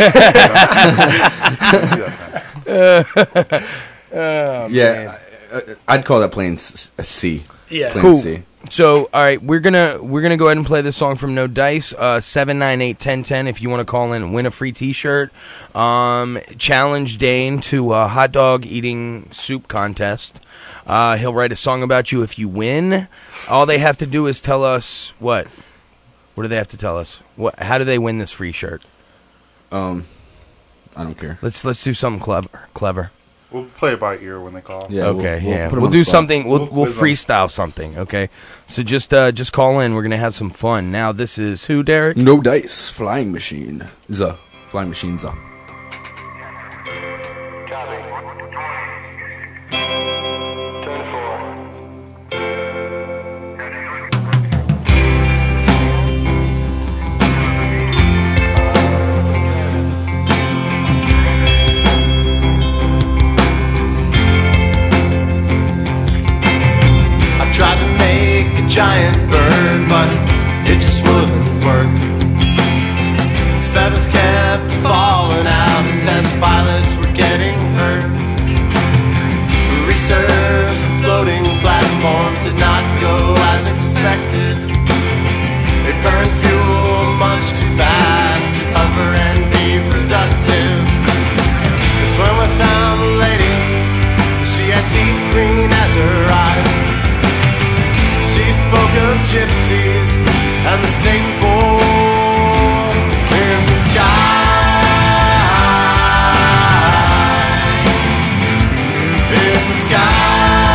Yeah. Oh, Yeah, I, I'd call that plain s- a C. Yeah. Plain Cool. C. So, all right, we're gonna we're gonna go ahead and play this song from No Dice. Uh, seven nine eight ten ten. If you want to call in and win a free T-shirt, um, challenge Dane to a hot dog eating soup contest. Uh, he'll write a song about you if you win. All they have to do is tell us what. What do they have to tell us? What? How do they win this free shirt? Um, I don't care. Let's let's do something clever. Clever. We'll play it by ear when they call. Yeah, okay. we'll- we'll yeah. put 'em We'll on do the spot. something. We'll We'll we'll quiz 'em. freestyle something. Okay. So just uh just call in. We're gonna have some fun. Now this is who, Derek? No Dice, Flying Machine. The Flying Machine, the. I tried to make a giant bird, but it just wouldn't work. Its feathers kept falling out, and test pilots were getting hurt. Research for floating platforms did not go as expected. They burned fuel much too fast to hover and be productive. That's when we found the lady. She had teeth green as her eyes. She spoke of gypsies and the Satan born in the sky. In the sky.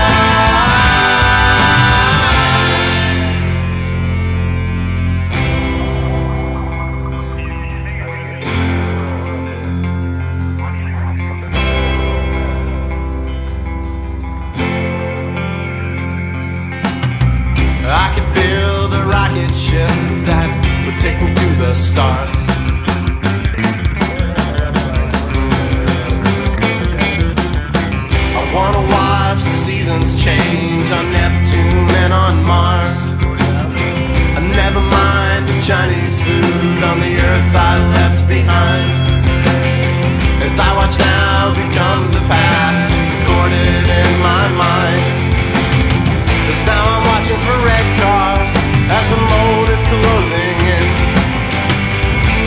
I could build a rocket ship that would take me to the stars. I wanna watch the seasons change on Neptune and on Mars. I never mind the Chinese food on the earth I left behind. As I watch now become the past, recorded in my mind. Cause now I'm watching for red cars as the mold is closing in.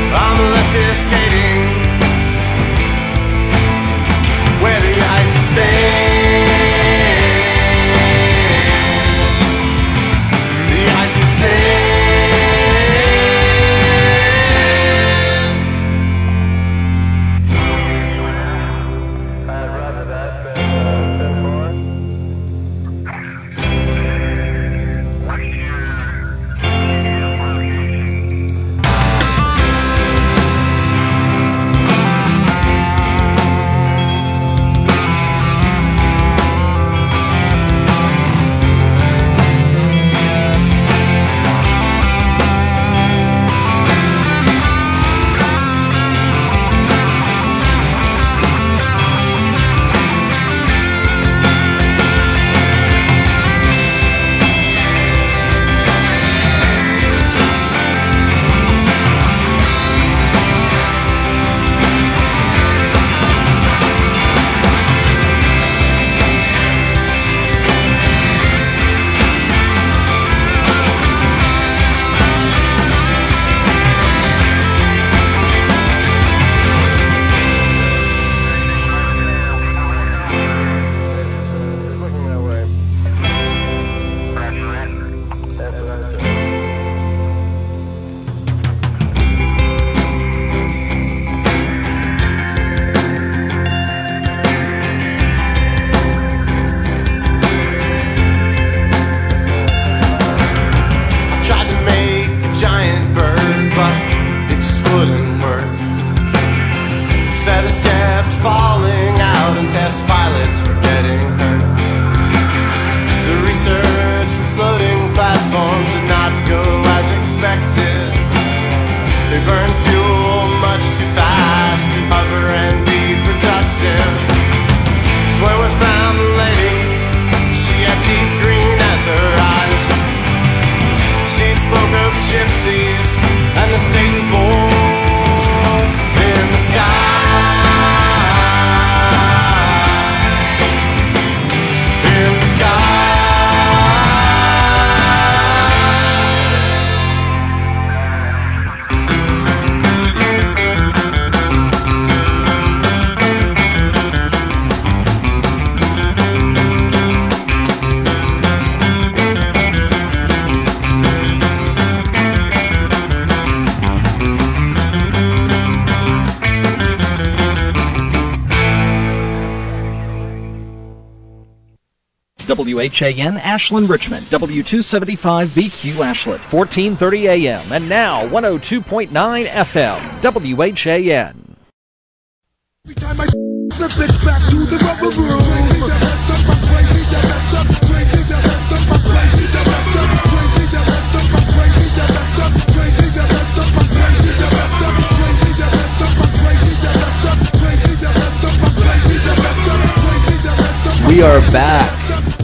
kept falling out and test pilots were getting hurt. The research for floating platforms did not go as expected. They burn fuel much too fast to hover and be productive. It's where we found the lady. She had teeth green as her eyes. She spoke of gypsies and the Satan born in the sky. In the sky. W H A N Ashland, Richmond, W two seventy-five B Q Ashland, fourteen thirty A M, and now one oh two point nine F M, W H A N. Every time I the bitch back to the rubber room. We are back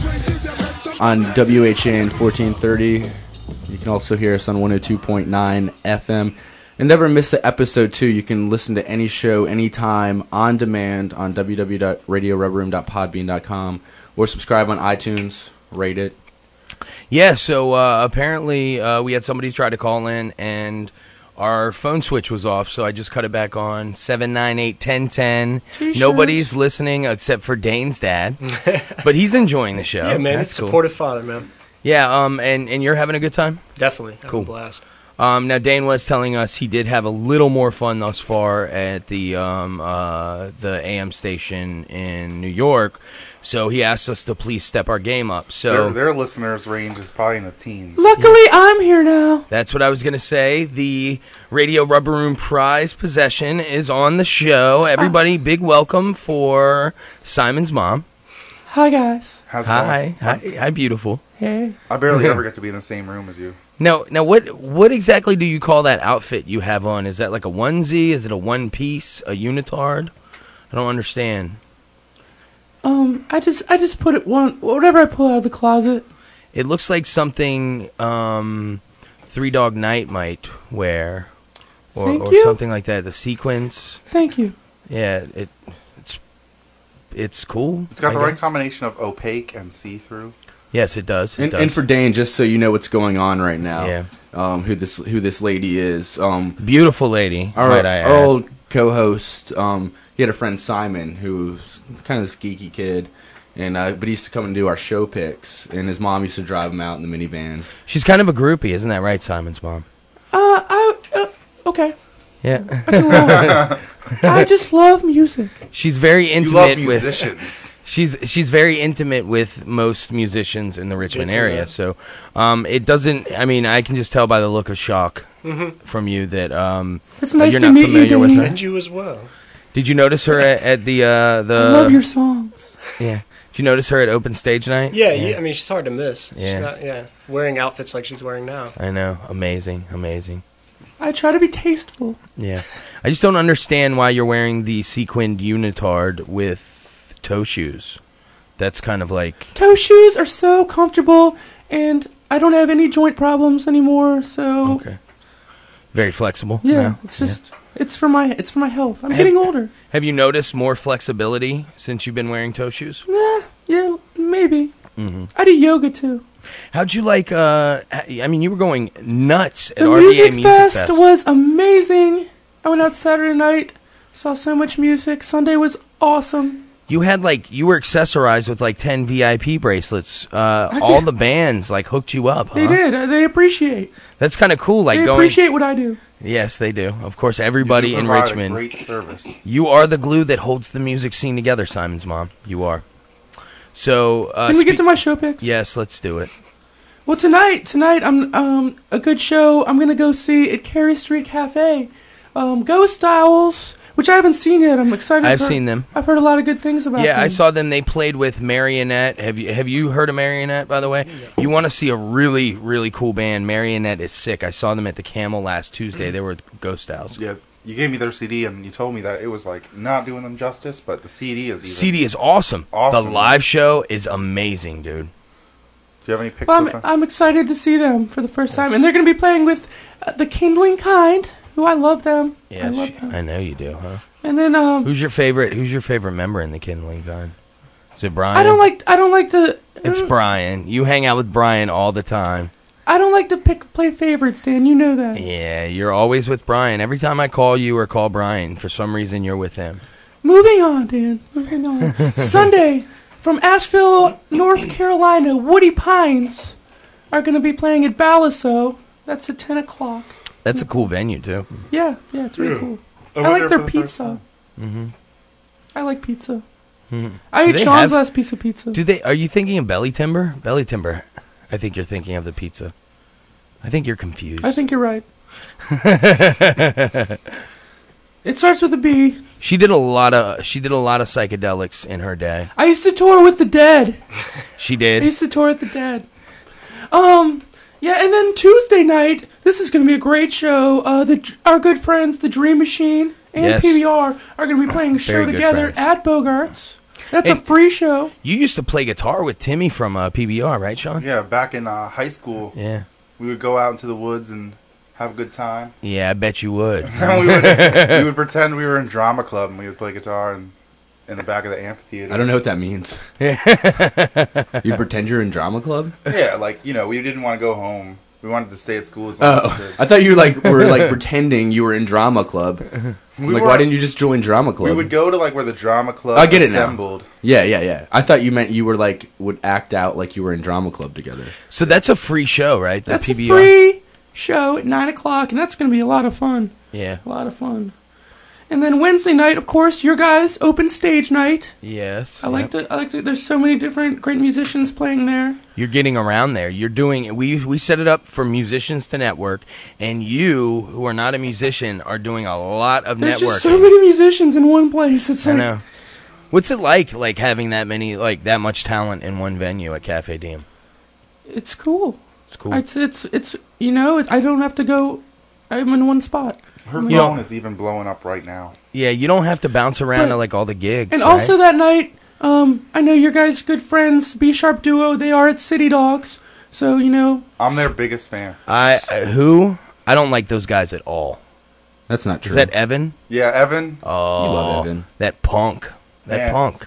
on W H A N fourteen thirty. You can also hear us on one oh two point nine F M. And never miss an episode, too. You can listen to any show, anytime, on demand on w w w dot radio rubber room dot podbean dot com or subscribe on iTunes, rate it. Yeah, so uh, apparently uh, we had somebody try to call in, and our phone switch was off, so I just cut it back on. seven nine eight, one oh one oh. Nobody's listening except for Dane's dad, but he's enjoying the show. Yeah, man, That's it's cool. supportive father, man. Yeah, um, and, and you're having a good time? Definitely. Having Cool. a blast. Um, now, Dane was telling us he did have a little more fun thus far at the um, uh, the A M station in New York, so he asked us to please step our game up. So Their, their listeners' range is probably in the teens. Luckily, I'm here now. That's what I was going to say. The Radio Rubber Room prize possession is on the show. Everybody, big welcome for Simon's mom. Hi, guys. How's it Hi. going? Hi. Hi, beautiful. Hey. I barely ever get to be in the same room as you. Now, now, what what exactly do you call that outfit you have on? Is that like a onesie? Is it a one piece? A unitard? I don't understand. Um, I just, I just put it one, whatever I pull out of the closet. It looks like something um, Three Dog Night might wear, or, Thank or you. something like that. The sequins. Thank you. Yeah, it it's it's cool. It's got I the right guess. combination of opaque and see-through. Yes, it does. It And, does. and for Dane, just so you know what's going on right now, Yeah. um, who this who this lady is. Um, Beautiful lady, Our, might I our add. old co-host, um, he had a friend, Simon, who's kind of this geeky kid, and uh, but he used to come and do our show picks, and his mom used to drive him out in the minivan. She's kind of a groupie, isn't that right, Simon's mom? Uh, I, uh, okay. Yeah. I can roll with it. I just love music. She's very intimate love with musicians. She's she's very intimate with most musicians in the Richmond too, area. man. So um, it doesn't. I mean, I can just tell by the look of shock Mhm. from you that um, It's nice you're to not meet you, familiar with Dane. her. And you as well. Did you notice her at, at the uh, the? I love your songs. Yeah. Did you notice her at open stage night? Yeah, yeah. I mean, she's hard to miss. Yeah. She's not, yeah. Wearing outfits like she's wearing now. I know. Amazing. Amazing. I try to be tasteful. Yeah. I just don't understand why you're wearing the sequined unitard with toe shoes. That's kind of like... Toe shoes are so comfortable, and I don't have any joint problems anymore, so... Okay. Very flexible. Yeah, now. it's just... It's for my it's for my health. I'm Have- getting older. Have you noticed more flexibility since you've been wearing toe shoes? Nah, yeah, maybe. Mm-hmm. I do yoga, too. How'd you like, uh, I mean, you were going nuts at The R V A Music, Music Fest, Fest. was amazing. I went out Saturday night, saw so much music. Sunday was awesome. You had, like, you were accessorized with, like, ten V I P bracelets. Uh, I all can't- the bands, like, hooked you up, huh? They did. Uh, They appreciate. That's kind of cool, like, they going... appreciate what I do. Yes, they do. Of course, everybody You do in provide a Richmond. great service. You are the glue that holds the music scene together, Simon's mom. You are. So, uh... Can we get spe- to my show picks? Yes, let's do it. Well, tonight, tonight, I'm um a good show. I'm gonna go see at Carey Street Cafe. Um, Ghost Owls which I haven't seen yet. I'm excited. I've for, seen them. I've heard a lot of good things about Yeah, them. I saw them. They played with Marionette. Have you have you heard of Marionette, by the way? You want to see a really, really cool band. Marionette is sick. I saw them at the Camel last Tuesday. They were at Ghost House. Yeah, you gave me their C D and you told me that it was like not doing them justice, but the C D is even C D is awesome. Awesome. The live show is amazing, dude. Do you have any pictures? Well, I'm, I'm excited to see them for the first time, and they're going to be playing with uh, the Kindling Kind, who I love them. I Yes, love them. I know you do, huh? And then um, Who's your favorite? Who's your favorite member in the Kindling Kind? Is it Brian? I don't like I don't like to. It's Brian. You hang out with Brian all the time. I don't like to pick play favorites, Dan. You know that. Yeah, you're always with Brian. Every time I call you or call Brian, for some reason you're with him. Moving on, Dan. Moving on. Sunday from Asheville, North Carolina, Woody Pines are going to be playing at Balaso. That's at ten o'clock. That's a cool venue too. Yeah, yeah, it's really cool. I I, went like there their for the first pizza. time. Mm-hmm. I like pizza. Mhm. I Do ate they Sean's have- last piece of pizza. Do they? Are you thinking of Belly Timber? Belly Timber. I think you're thinking of the pizza. I think you're confused. I think you're right. It starts with a B. She did a lot of she did a lot of psychedelics in her day. I used to tour with the Dead. She I did. used to tour with the Dead. Um, yeah, and then Tuesday night, this is going to be a great show. Uh, the our good friends, the Dream Machine and Yes. P B R, are going to be playing a show Very good together friends. at Bogarts. That's And- a free show. You used to play guitar with Timmy from uh, P B R, right, Sean? Yeah, back in uh, high school, Yeah. we would go out into the woods and have a good time. Yeah, I bet you would. And we would we would pretend we were in drama club and we would play guitar and in the back of the amphitheater. I don't know what that means. You pretend you're in drama club? Yeah, like you know, we didn't want to go home. We wanted to stay at school as long as we Oh, could. I thought you like were like pretending you were in drama club. We like, were- why didn't you just join drama club? We would go to like where the drama club I get it assembled. now. Yeah, yeah, yeah. I thought you meant you were like would act out like you were in drama club together. So that's a free show, right? The That's P a B R. free show at nine o'clock, and that's going to be a lot of fun. Yeah. A lot of fun. And then Wednesday night, of course, your guys' open stage night. Yes. I like yep. to. I like to. There's so many different great musicians playing there. You're getting around there. You're doing. We we set it up for musicians to network, and you, who are not a musician, are doing a lot of There's networking. just so many musicians in one place. It's I like know. What's it like, like having that many, like that much talent in one venue at Cafe Diem? it's cool. It's cool. It's it's it's you know it, I don't have to go. I'm in one spot. Her I phone mean- know- is even blowing up right now. Yeah, you don't have to bounce around But- to like all the gigs. And right? also that night, um, I know your guys' good friends, B Sharp Duo. They are at City Dogs, so you know. I'm their biggest fan. I uh, who I don't like those guys at all. That's not true. Is that Evan? Yeah, Evan. Oh, You love Evan. That punk. That Man. punk.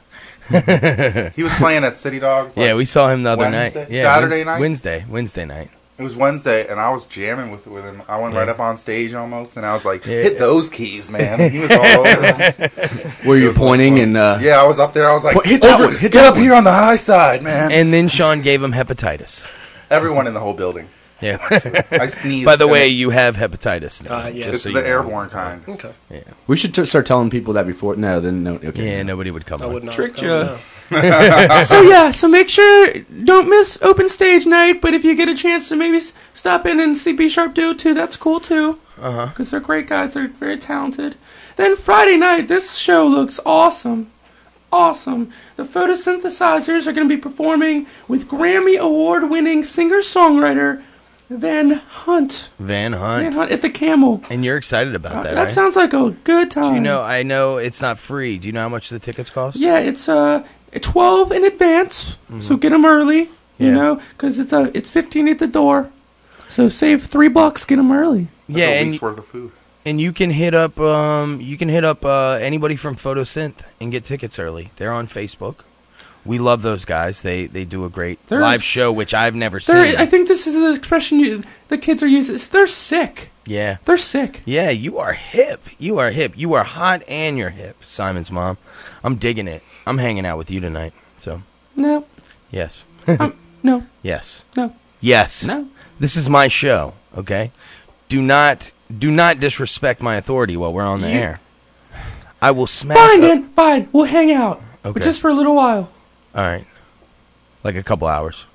He was playing at City Dogs. like, Yeah, we saw him the other Wednesday? night. Yeah, Saturday Wednes- night? Wednesday, Wednesday night. It was Wednesday, and I was jamming with with him. I went right Yeah. up on stage almost, and I was like, Yeah. "Hit those keys, man!" And he was all over them. Were you pointing and uh, Yeah, I was up there. I was like, Hit that "Over- one, hit get that up one." here on the high side, man!" And then Sean gave him hepatitis. Everyone in the whole building. Yeah. I sneezed. By the and way, it- you have hepatitis now. Uh, yeah. just it's so the you know. airborne kind. Okay. Yeah. we should t- start telling people that before? No, then no. Okay. Yeah, nobody would come I on. would not. Tricked come, ya. no. So yeah, so make sure don't miss open stage night. But if you get a chance to maybe s- stop in and see B Sharp Duo too, that's cool too. Uh huh. Because they're great guys. They're very talented. Then Friday night, this show looks awesome. Awesome. The Photosynthesizers are going to be performing with Grammy Award-winning singer-songwriter Van Hunt. Van Hunt. Van Hunt at the Camel. And you're excited about Uh, that, that right? sounds like a good time. Do you know? I know it's not free. Do you know how much the tickets cost? Yeah, it's uh twelve in advance, so Mhm. get them early. You Yeah. know, because it's a it's fifteen at the door. So save three bucks, get them early. That's Yeah, a and week's worth of food. and you can hit up um you can hit up uh, anybody from Photosynth and get tickets early. They're on Facebook. We love those guys. They they do a great They're live s- show, which I've never They're, seen. I think this is the expression you, the kids are using. It's, they're sick. Yeah. They're sick. Yeah, you are hip. You are hip. You are hot and you're hip, Simon's mom. I'm digging it. I'm hanging out with you tonight. So, No, yes. um, no, Yes. no. Yes. No. This is my show, okay? Do not do not disrespect my authority while we're on the You- air. I will smack Fine, up- Dan. Fine. We'll hang out, Okay. but just for a little while. All right. Like a couple hours.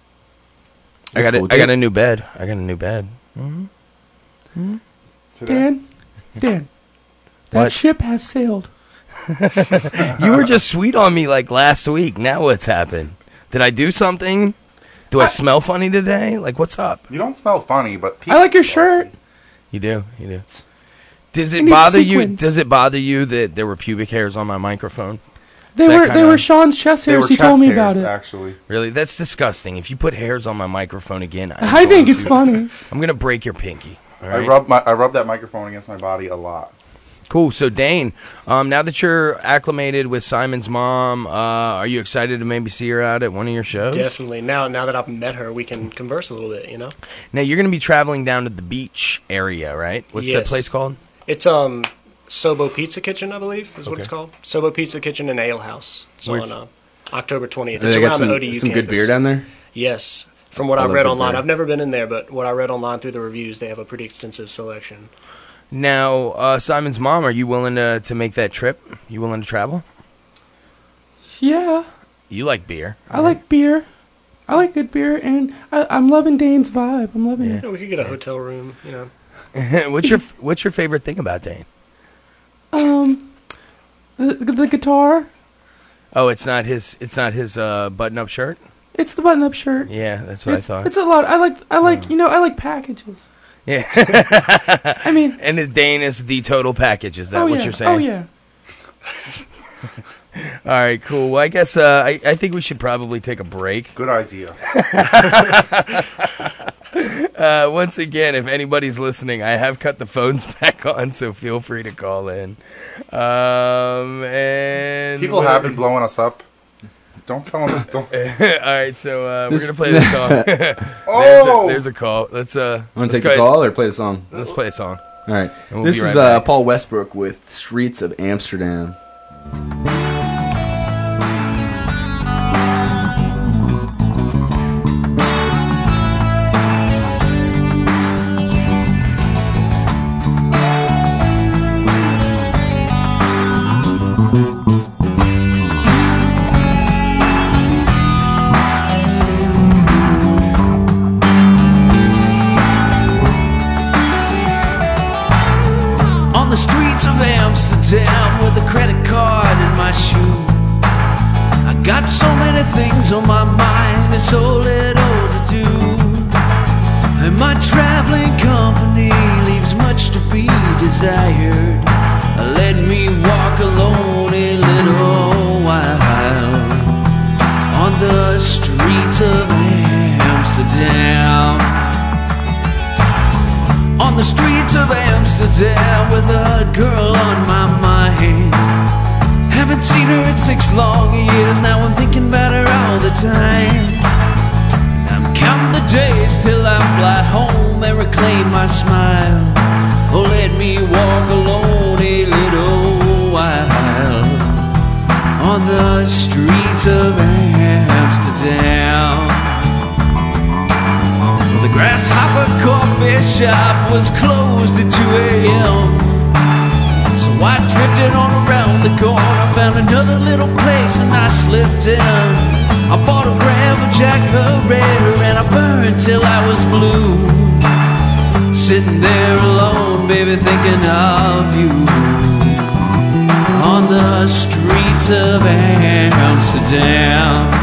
I That's got a, cool, I got too. a new bed. I got a new bed. Mm-hmm. Today? Dan, Dan, That What? ship has sailed. You were just sweet on me like last week. Now what's happened? Did I do something? Do I, I smell funny today? Like, what's up? You don't smell funny, but I like your shirt. You do. You do. Does I it need bother you? sequins. Does it bother you that there were pubic hairs on my microphone? They Is that were they kinda- were Sean's chest They hairs. were He told chest me hairs, about it. actually. Really? That's disgusting. If you put hairs on my microphone again, I'm I think going it's to- funny. I'm gonna break your pinky. All I right? rub my I rub that microphone against my body a lot. Cool. So Dane, um, now that you're acclimated with Simon's mom, uh, are you excited to maybe see her out at one of your shows? Definitely. Now, now that I've met her, we can converse a little bit. You know. Now you're going to be traveling down to the beach area, right? What's that Yes. place called? It's um Sobo Pizza Kitchen, I believe, is what Okay. it's called. Sobo Pizza Kitchen and Ale House. It's Where's- on uh, October twentieth. Do It's they got around some, the O D U some good campus. beer down there? Yes. From what I I've love read good online, beer. I've never been in there, but what I read online through the reviews, they have a pretty extensive selection. Now, uh, Simon's mom, are you willing to to make that trip? You willing to travel? Yeah, You like beer. I like beer. I like good beer, and I, I'm loving Dane's vibe. I'm loving You know, we could get a hotel room, you know. what's your What's your favorite thing about Dane? it. Um, the the guitar. Oh, it's not his. It's not his uh, button-up shirt. It's the button-up shirt. Yeah, that's what it's, I thought. It's a lot. I like. I like. You know. I like packages. Yeah. I mean, and his Dane is the total package. Is that oh what yeah. you're saying? Oh yeah. All right, cool. Well, I guess uh, I, I think we should probably take a break. Good idea. uh, once again, if anybody's listening, I have cut the phones back on, so feel free to call in. Um, and People have been blowing us up. Don't tell them. Don't. All right, so uh, we're This- gonna play this song. there's, Oh! a, there's a call. Let's uh. Want let's to take go the ahead- call or play the song? Let's play a song. All right. And we'll this be is right uh, back. Paul Westbrook with "Streets of Amsterdam." On the streets of Amsterdam with a credit card in my shoe. I got so many things on my mind and so little to do. And my traveling company leaves much to be desired. Let me walk alone a little while on the streets of Amsterdam. On the streets of Amsterdam with a girl on my mind. Haven't seen her in six long years, now I'm thinking about her all the time. I'm counting the days till I fly home and reclaim my smile. Oh, let me walk alone a little while on the streets of Amsterdam. The Grasshopper coffee shop was closed at two a.m. So I drifted on around the corner, found another little place and I slipped in. I bought a gram of Jack Herrera and I burned till I was blue. Sitting there alone, baby, thinking of you. On the streets of Amsterdam.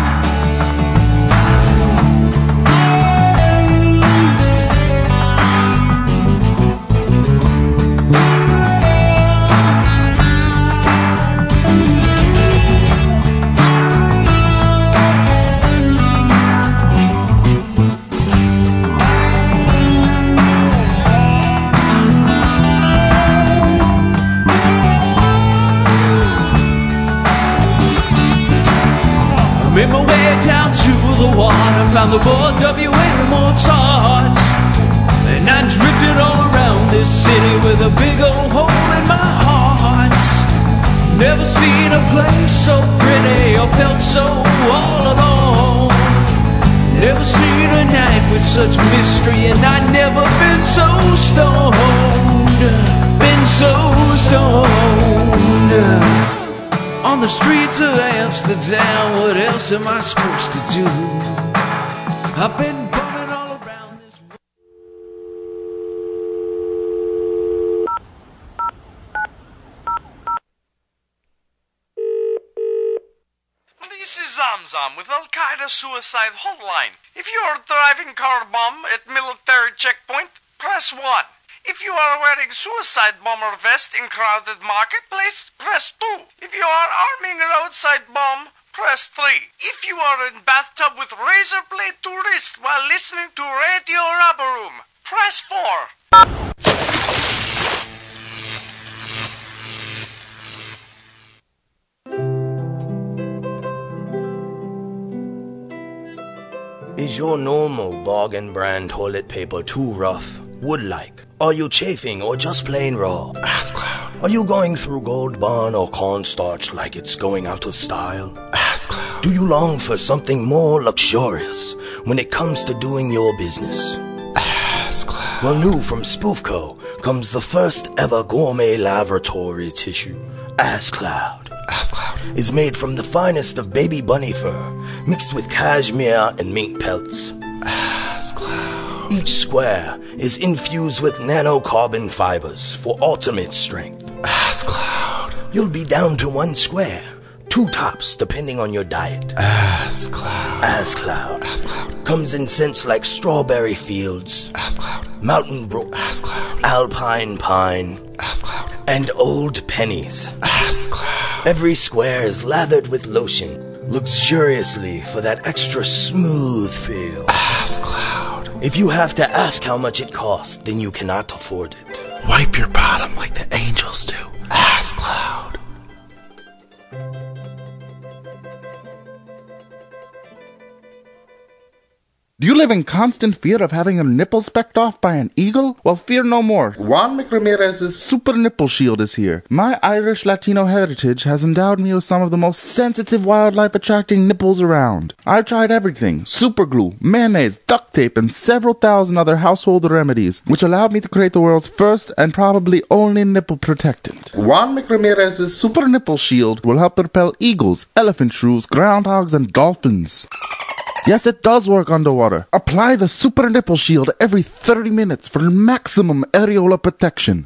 Made my way down to the water, found the Royal W A Mozart. And I drifted all around this city with a big old hole in my heart. Never seen a place so pretty or felt so all alone. Never seen a night with such mystery, and I'd never been so stoned. Been so stoned. On the streets of Amsterdam, what else am I supposed to do? I've been bumming all around this. Zamzam with Al Qaeda Suicide Hotline. If you are driving car bomb at military checkpoint, press one. If you are wearing suicide bomber vest in crowded marketplace, press two. If you are arming roadside bomb, press three. If you are in bathtub with razor blade to wrist while listening to Radio Rubber Room, press four. Is your normal bargain brand toilet paper too rough, wood-like? Are you chafing or just plain raw? Ask Cloud. Are you going through Gold Bond or cornstarch like it's going out of style? Ask Cloud. Do you long for something more luxurious when it comes to doing your business? Ask Cloud. Well, new from Spoofco comes the first ever gourmet laboratory tissue. Ask Cloud. Ask Cloud is made from the finest of baby bunny fur, mixed with cashmere and mink pelts. Ask Cloud. Each square is infused with nanocarbon fibers for ultimate strength. Ask Cloud. You'll be down to one square, two tops depending on your diet. Ask Cloud. Ask Cloud. Ask Cloud comes in scents like strawberry fields. Ask Cloud. Mountain brook. Ask Cloud. Alpine pine. Ask Cloud. And old pennies. Ask Cloud. Every square is lathered with lotion, luxuriously for that extra smooth feel. Ask Cloud. If you have to ask how much it costs, then you cannot afford it. Wipe your bottom like the angels do. Ask Cloud. Do you live in constant fear of having your nipples pecked off by an eagle? Well, fear no more. Juan McRamirez's Super Nipple Shield is here. My Irish Latino heritage has endowed me with some of the most sensitive wildlife-attracting nipples around. I've tried everything. Super glue, mayonnaise, duct tape, and several thousand other household remedies, which allowed me to create the world's first and probably only nipple protectant. Juan McRamirez's Super Nipple Shield will help repel eagles, elephant shrews, groundhogs, and dolphins. Yes, it does work underwater. Apply the Super Nipple Shield every thirty minutes for maximum areola protection.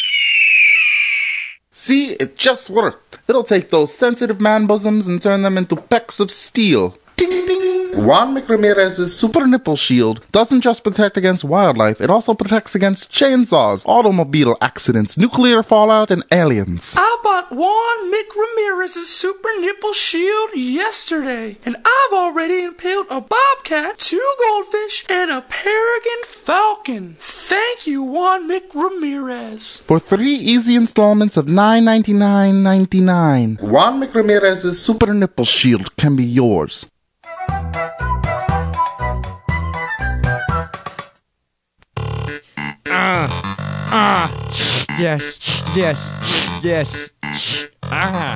See, it just worked. It'll take those sensitive man bosoms and turn them into pecks of steel. Ding ding! Juan McRamirez's Super Nipple Shield doesn't just protect against wildlife, it also protects against chainsaws, automobile accidents, nuclear fallout, and aliens. I bought Juan Mick Ramirez's Super Nipple Shield yesterday, and I've already impaled a bobcat, two goldfish, and a peregrine falcon. Thank you, Juan Mick Ramirez. For three easy installments of nine ninety-nine ninety-nine, Juan McRamirez's Super Nipple Shield can be yours. Ah, ah, yes, yes, yes, ah.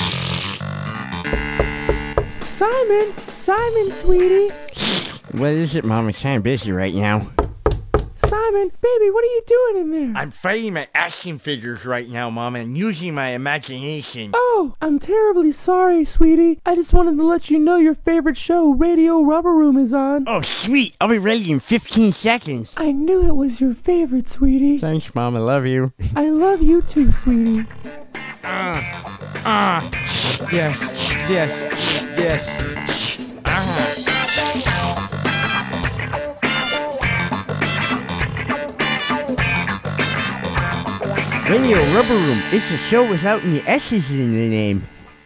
Simon, Simon, sweetie. What is it, Mom? I'm kind of busy right now. Simon, baby, what are you doing in there? I'm fighting my action figures right now, Mom, and using my imagination. Oh, I'm terribly sorry, sweetie. I just wanted to let you know your favorite show, Radio Rubber Room, is on. Oh, sweet. I'll be ready in fifteen seconds. I knew it was your favorite, sweetie. Thanks, Mom. I love you. I love you too, sweetie. Ah, ah, yes, yes, yes, ah. Radio Rubber Room, it's a show without any S's in the name.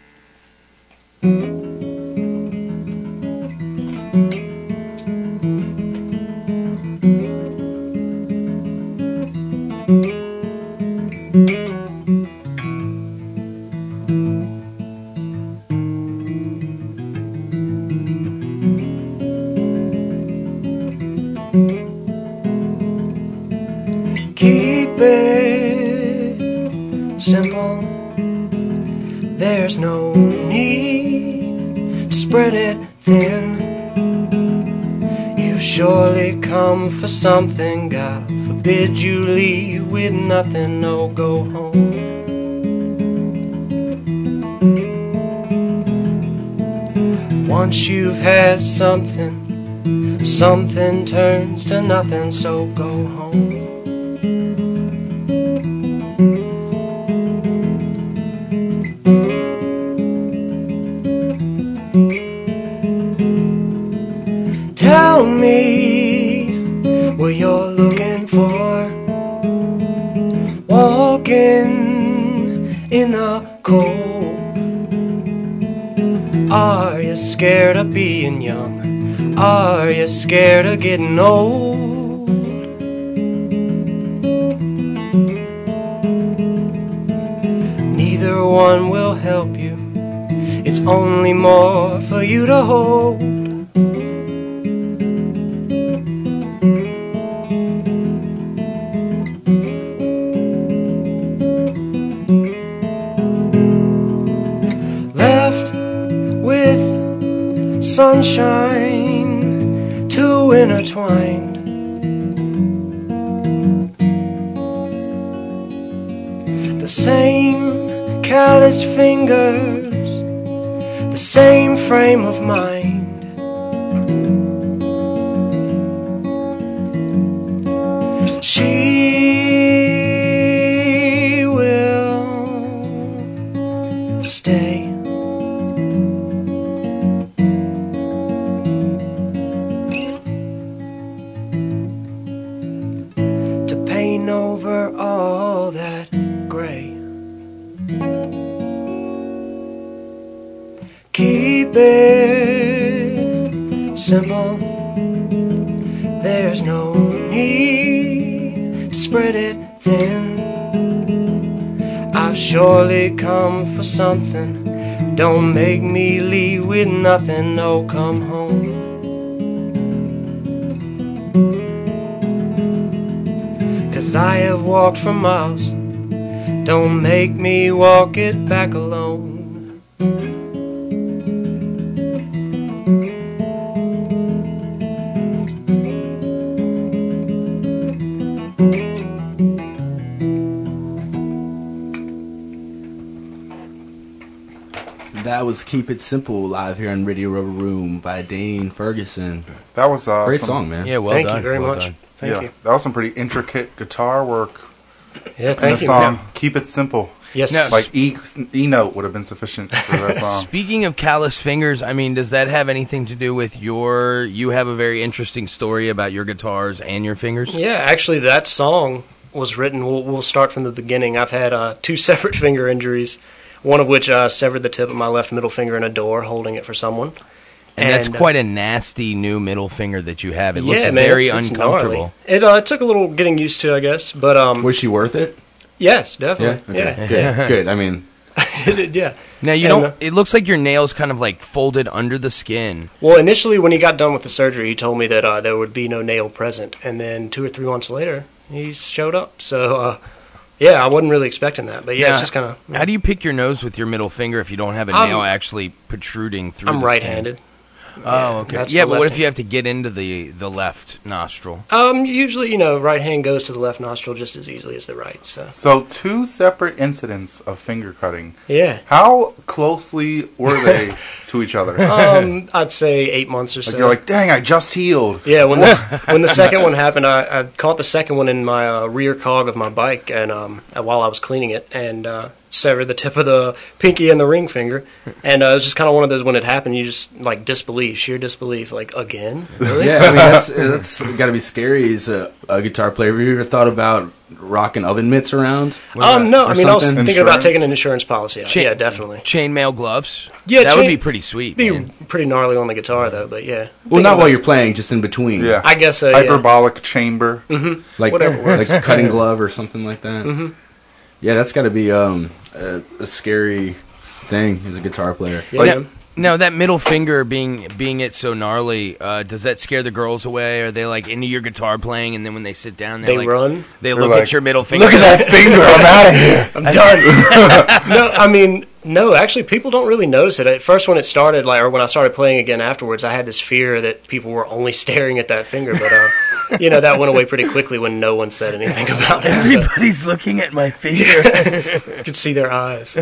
Keep it simple. There's no need to spread it thin. You've surely come for something. God forbid you leave with nothing. No, go home. Once you've had something, something turns to nothing. So go home. Mm-hmm. tell me what you're looking for. Walking in the cold. Are you scared of being young? Are you scared of getting old? Neither one will help you. It's only more for you to hold. Left with sunshine too intertwined. The same calloused fingers, the same frame of mind. She will stay. To paint over all that gray. Keep it simple. There's no need to spread it thin. I've surely come for something. Don't make me leave with nothing. No, come home. Cause I have walked for miles. Don't make me walk it back alone. That was Keep It Simple live here on Radio Rubber Room by Dane Ferguson. That was uh, great some, song, man. Yeah, well Thank done. you very well much. done. Thank yeah, you. that was some pretty intricate guitar work. Yeah, in thank the you. song. Yeah. Keep it simple. Yes. Now, Like E E note would have been sufficient for that song. Speaking of callous fingers, I mean, does that have anything to do with your? You have a very interesting story about your guitars and your fingers. Yeah, actually, that song was written. We'll, we'll start from the beginning. I've had uh, two separate finger injuries, one of which uh, severed the tip of my left middle finger in a door holding it for someone. And, And, that's uh, quite a nasty new middle finger that you have. It looks yeah, man, very it's- it's uncomfortable. gnarly. It uh, took a little getting used to, I guess. But um, Was she worth it? yes, Yeah. definitely. Okay. Yeah, Good. Good. I mean, yeah. Now you And, don't. uh, It looks like your nails kind of like folded under the skin. Well, initially, when he got done with the surgery, he told me that uh, there would be no nail present, and then two or three months later, he showed up. So, uh, yeah, I wasn't really expecting that, but yeah, Now, it's just kind of. How do you pick your nose with your middle finger if you don't have a I'm- nail actually protruding through? I'm the right-handed. Skin? Oh, okay. That's Yeah, the but what left if you have to get into the the left nostril? Um, usually, you know, right hand goes to the left nostril just as easily as the right. So, So two separate incidents of finger cutting. yeah. How closely were they to each other? Um, I'd say eight months or so. Like you're like, dang, I just healed. Yeah, when this when the second one happened, I, I caught the second one in my uh, rear cog of my bike, and um, while I was cleaning it, and uh, severed the tip of the pinky and the ring finger, and uh, it was just kind of one of those when it happened, you just like disbelief, sheer disbelief, like again, really? yeah. I mean, that's that's got to be scary as a, a guitar player. Have you ever thought about rocking oven mitts around? Um, no, Or I mean, I was something? thinking about taking an insurance policy out. Chain- yeah, definitely. Chainmail gloves. Yeah, that would chain- be pretty sweet. Be man. pretty gnarly on the guitar though, but yeah. Well, Thinking not while about- you're playing, just in between. Yeah. I guess so. Yeah. Hyperbolic chamber. Mm-hmm. Like Whatever works. like cutting glove or something like that. Mm-hmm. Yeah, that's got to be um, a, a scary thing as a guitar player. Yeah. Like- man. Now that middle finger being being it so gnarly, uh, does that scare the girls away? Are they like into your guitar playing, and then when they sit down, They like, run. They They're look like, at your middle finger. Look at that finger. I'm out of here. I'm done. No, I mean, no, actually, people don't really notice it. At first, when it started, like, or when I started playing again afterwards, I had this fear that people were only staring at that finger, but, uh, you know, that went away pretty quickly when no one said anything about it. so. Everybody's looking at my finger. You could see their eyes.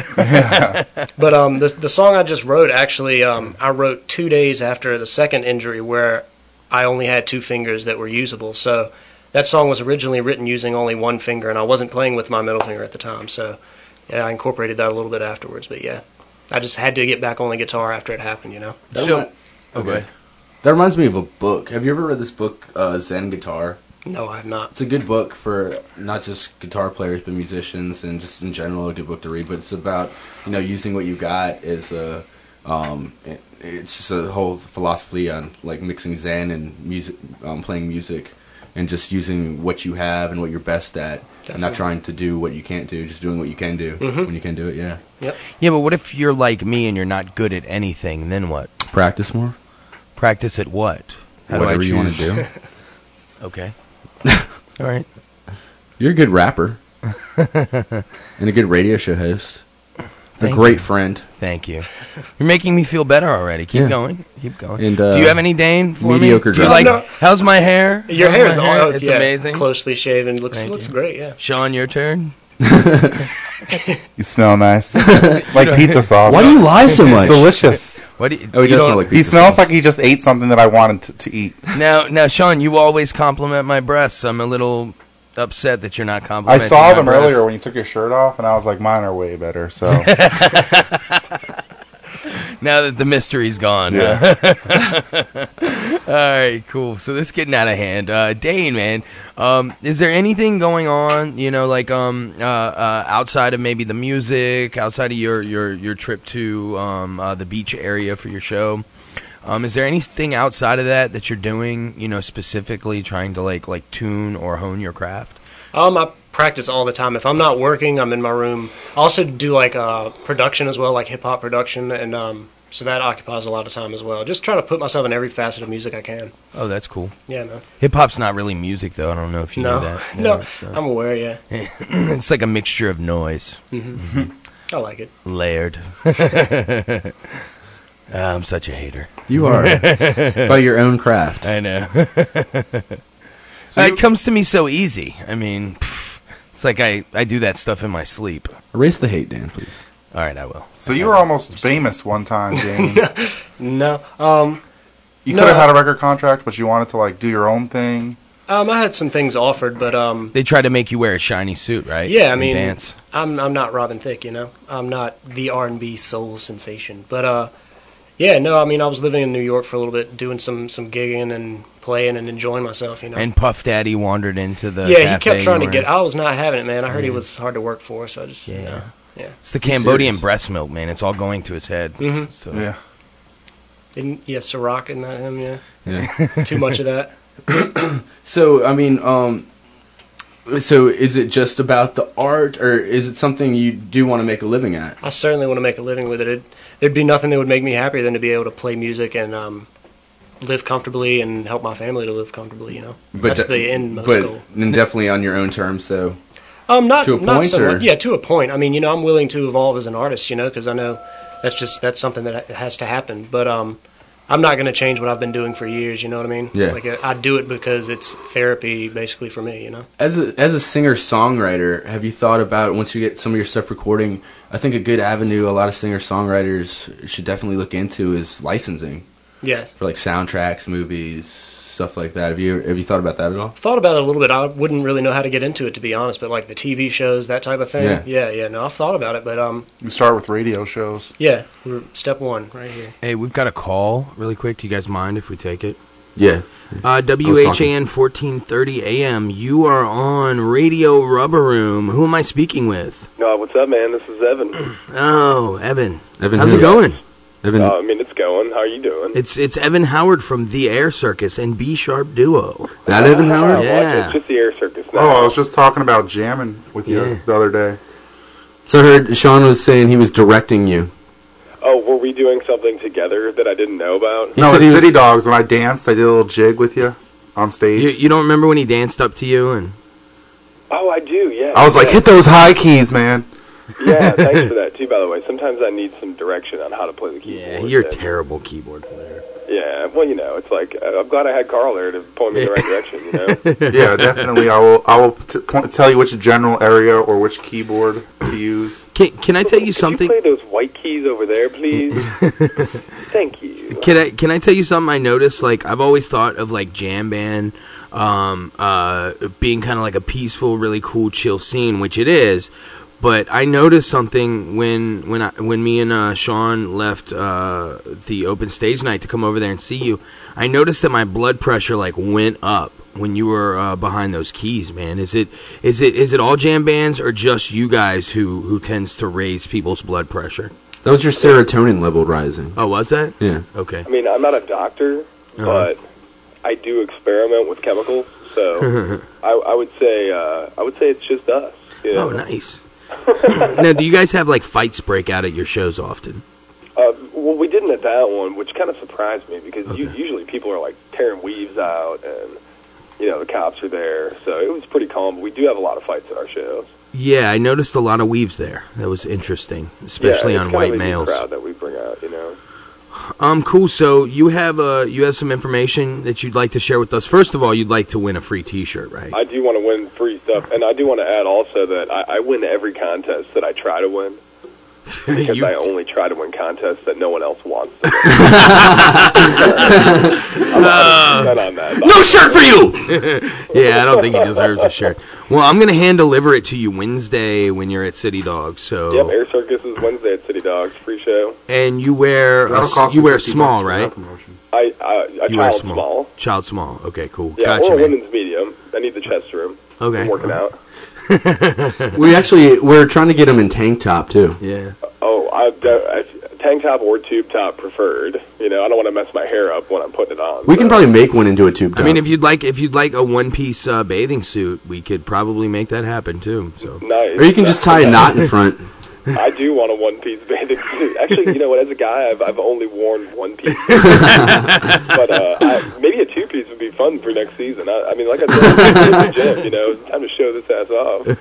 But um, the the song I just wrote, actually, um, I wrote two days after the second injury where I only had two fingers that were usable. So that song was originally written using only one finger, and I wasn't playing with my middle finger at the time. So yeah, I incorporated that a little bit afterwards. But yeah, I just had to get back on the guitar after it happened, you know. That So- might- Okay. That reminds me of a book. Have you ever read this book, uh, Zen Guitar? No, I have not. It's a good book for not just guitar players, but musicians, and just in general, a good book to read. But it's about, you know, using what you got as a, um, it, it's just a whole philosophy on, like, mixing Zen and music, um, playing music, and just using what you have and what you're best at, Definitely. and not trying to do what you can't do, just doing what you can do mm-hmm. when you can do it, yeah. Yep. Yeah, but what if you're like me and you're not good at anything, then what? Practice more. Practice at what? How Whatever do I you want to do. Okay. All right. You're a good rapper. And a good radio show host. Thank a great you. friend. Thank you. You're making me feel better already. Keep Yeah. going. Keep going. And, uh, do you have any Dane for mediocre me? Do you driving. like, how's my hair? Your How's hair my is all It's yeah, amazing. closely shaven. Looks Thank looks you. great. Yeah. Sean, your turn. You smell nice. Like pizza sauce. Why do you lie so much? It's delicious. What do you, Oh, he you does don't- smell like He pizza smells sauce. like he just ate something that I wanted to, to eat. Now, now, Sean, you always compliment my breasts. I'm a little upset that you're not I complimenting saw my them breasts. earlier when you took your shirt off, and I was like, mine are way better. So Now that the mystery's gone. Yeah. huh? All right, cool. So this is getting out of hand. Uh, Dane, man, um, is there anything going on, you know, like um, uh, uh, outside of maybe the music, outside of your, your, your trip to um, uh, the beach area for your show? Um, is there anything outside of that that you're doing, you know, specifically trying to like like tune or hone your craft? Um, I practice all the time. If I'm not working, I'm in my room. I also do like uh, production as well, like hip hop production, and um, so that occupies a lot of time as well. Just trying to put myself in every facet of music I can. Oh, that's cool. Yeah, man. Hip hop's not really music, though. I don't know if you No, knew that. no, it's not. I'm aware. Yeah, It's like a mixture of noise. hmm I like it. Layered. Uh, I'm such a hater. You are. By your own craft. I know. So Uh, you- it comes to me so easy. I mean, pff, it's like I, I do that stuff in my sleep. Erase the hate, Dan, please. All right, I will. So you were almost famous one time, Dane. No, um, You No. could have had a record contract, but you wanted to like do your own thing. um, I had some things offered, but um, They try to make you wear a shiny suit, right? yeah, I And mean, dance. I'm I'm not Robin Thicke, you know. I'm not the R and B soul sensation, but uh, yeah, no, I mean, I was living in New York for a little bit, doing some some gigging and playing and enjoying myself, you know. And Puff Daddy wandered into the yeah, he cafe kept trying you to were get. in. I was not having it, man. I heard he Yeah. was hard to work for, so I just Yeah. you know, yeah. It's the He's Cambodian serious. breast milk, man. It's all going to his head. Mhm. So. Yeah. Didn't yeah, Ciroc and that him, yeah. Yeah. Too much of that. So, I mean, um, so is it just about the art, or is it something you do want to make a living at? I certainly want to make a living with it. It'd, there'd be nothing that would make me happier than to be able to play music and um, live comfortably and help my family to live comfortably. You know, that's de- the end most but goal. and definitely on your own terms, though. Um, not to a not point, so or- much. Yeah, to a point. I mean, you know, I'm willing to evolve as an artist. You know, because I know that's just that's something that has to happen. But um, I'm not going to change what I've been doing for years. You know what I mean? Yeah. Like I do it because it's therapy, basically, for me. You know. As a as a singer songwriter, have you thought about once you get some of your stuff recording? I think a good avenue a lot of singer songwriters should definitely look into is licensing. Yes. For like soundtracks, movies, stuff like that. Have you have you thought about that at all? Thought about it a little bit. I wouldn't really know how to get into it, to be honest. But like the T V shows, that type of thing. Yeah. yeah, yeah. No, I've thought about it, but um, You start with radio shows. yeah, we're step one right here. Hey, we've got a call really quick. Do you guys mind if we take it? Yeah. Uh, W H A N fourteen thirty A M. You are on Radio Rubber Room. Who am I speaking with? No, what's up, man? This is Evan. Oh, Evan. Evan, how's who? it going? Evan. Uh, I mean, it's going. How are you doing? It's it's Evan Howard from The Air Circus and B Sharp Duo. That Evan Howard? Oh, well, Yeah. it's just the Air Circus now. Oh, I was just talking about jamming with you Yeah. the other day. So I heard Sean was saying he was directing you. Oh, were we doing something together that I didn't know about? He no, said it's he was- City Dogs. When I danced, I did a little jig with you on stage. You, you don't remember when he danced up to you and Oh, I do, yeah. I was like, yeah. hit those high keys, man. Yeah, thanks for that, too, by the way. Sometimes I need some direction on how to play the keyboard. Yeah, you're a and- terrible keyboard player. Yeah, well, you know, it's like, uh, I'm glad I had Carl there to point me in the right direction, you know? Yeah, definitely. I will. I will t- point, tell you which general area or which keyboard to use. Can, can I tell you Could something? you play those white keys over there, please? Thank you. Can I can I tell you something I noticed? Like I've always thought of like jam band um, uh, being kind of like a peaceful, really cool, chill scene, which it is. but I noticed something when when I, when me and uh, Sean left uh, the open stage night to come over there and see you. I noticed that my blood pressure like went up when you were uh, behind those keys, man. Is it is it is it all jam bands or just you guys who who tends to raise people's blood pressure? That was your serotonin level rising. Oh, was that? Yeah. Okay. I mean, I'm not a doctor, Uh-huh. but I do experiment with chemicals, so I, I would say uh, I would say it's just us. You know? Oh, nice. Now, do you guys have like fights break out at your shows often? Uh, well, we didn't at that one, which kind of surprised me because u- usually people are like tearing weaves out, and you know the cops are there, so it was pretty calm. But we do have a lot of fights at our shows. Yeah, I noticed a lot of weaves there. That was interesting, especially yeah, on it's kind white of a new males. crowd that we bring out, you know. Um, cool. So you have uh, you have some information that you'd like to share with us. First of all, you'd like to win a free T-shirt, right? I do want to win free stuff, and I do want to add also that I, I win every contest that I try to win. Because You- I only try to win contests that no one else wants to win. I'm one hundred percent on that. No shirt for you! Yeah, I don't think he deserves a shirt. Well, I'm going to hand deliver it to you Wednesday when you're at City Dogs. So, Yep, Air Circus is Wednesday at City Dogs, free show. and you wear a, That'll s- cost you me wear fifty small, bucks for right? that promotion. I, I, a You wear child small. Child small. Okay, cool. Yeah, gotcha, or a man. women's medium. I need the chest room. Okay. I'm working out. We actually we're trying to get him in tank top too. Yeah. Oh, I, I, tank top or tube top preferred. You know, I don't want to mess my hair up when I'm putting it on. We can probably make one into a tube top. I mean, if you'd like, if you'd like a one-piece uh, bathing suit, we could probably make that happen too. So, Nice. or you can just tie a knot in front. I do want a one-piece bathing suit. Actually, you know what? As a guy, I've, I've only worn one piece. but uh, I, maybe a two-piece would be fun for next season. I, I mean, like I said, in the gym, you know, it's time to show this ass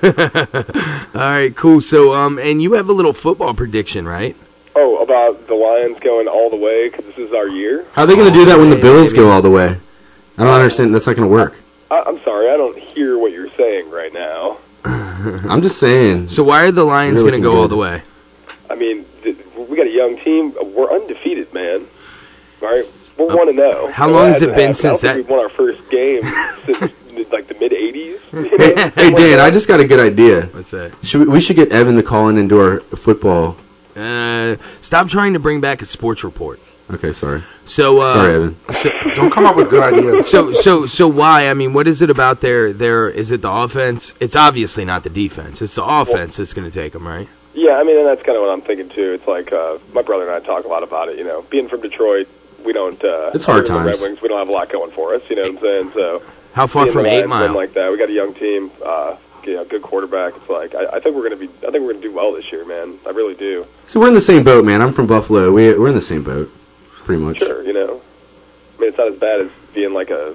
off. all right, cool. So, um, and you have a little football prediction, right? Oh, about the Lions going all the way because this is our year? How are they going to do that when the Bills go all the way? I don't understand. That's not going to work. I, I'm sorry, I don't hear what you're saying right now. I'm just saying. So why are the Lions They're going to looking go all good. the way? I mean, th- we got a young team. We're undefeated, man. All right? We're one and zero. How You know, long that has it hasn't been happened. since I don't that- think we've won our first game since like the mid eighties. Hey Dan, I just got a good idea. What's that? Should we, we should get Evan to call in and do our football. Uh, stop trying to bring back a sports report. Okay, sorry. So, uh, Sorry, Evan. So, Don't come up with good ideas. So, so, so why? I mean, what is it about their their? Is it the offense? It's obviously not the defense. It's the offense that's going to take them, right? Yeah, I mean, and that's kind of what I'm thinking too. It's like uh, my brother and I talk a lot about it. You know, being from Detroit, we don't. Uh, It's hard other than the times. Red Wings, we don't have a lot going for us. You know what I'm saying? So, How far being from the Eight Lions, Mile? something like that. We got a young team. Uh, you know, good quarterback. It's like I, I think we're gonna be. I think we're gonna do well this year, man. I really do. So we're in the same boat, man. I'm from Buffalo. We we're in the same boat, pretty much. Sure, you know. I mean, it's not as bad as being like a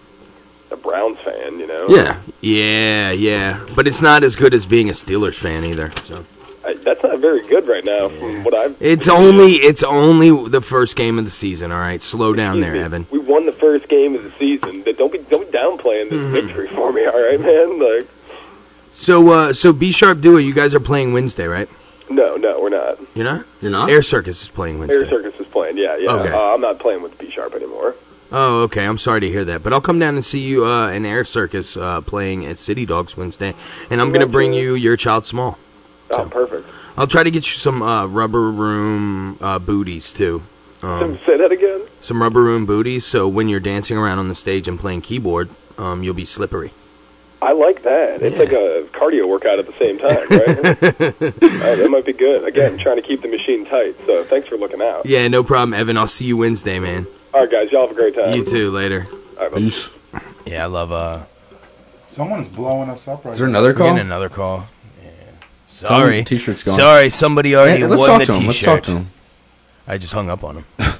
a Browns fan, you know. Yeah. Yeah, yeah. But it's not as good as being a Steelers fan either. So I, that's not very good right now from what I've. it's only it's only the first game of the season. All right, slow down there, Evan. We won the first game of the season. Don't be don't be downplaying this Mm-hmm. victory for me, all right, man. Like, So, uh, so B Sharp Duo, you guys are playing Wednesday, right? no, no, we're not. You're not. You're not. Air Circus is playing Wednesday. Air Circus is playing. Yeah, yeah. Okay. Uh, I'm not playing with B Sharp anymore. Oh, okay. I'm sorry to hear that, but I'll come down and see you uh, in Air Circus uh, playing at City Dogs Wednesday, and I'm going to bring you your Child Small. Oh, perfect. I'll try to get you some uh, rubber room uh, booties too. Um, Say that again. some rubber room booties, so when you're dancing around on the stage and playing keyboard, um, you'll be slippery. I like that. It's like a cardio workout at the same time, right? uh, that might be good. Again, trying to keep the machine tight. So thanks for looking out. Yeah, no problem, Evan. I'll see you Wednesday, man. All right, guys. Y'all have a great time. You too. Later. All right, bye. Peace. Yeah, I love. Uh, Someone's blowing us up right Is there now. another we're call? getting another call. Yeah. Tell Sorry, him T-shirt's gone. Sorry, somebody already Yeah, let's won talk the to him. T-shirt. Let's talk to him. I just hung up on him.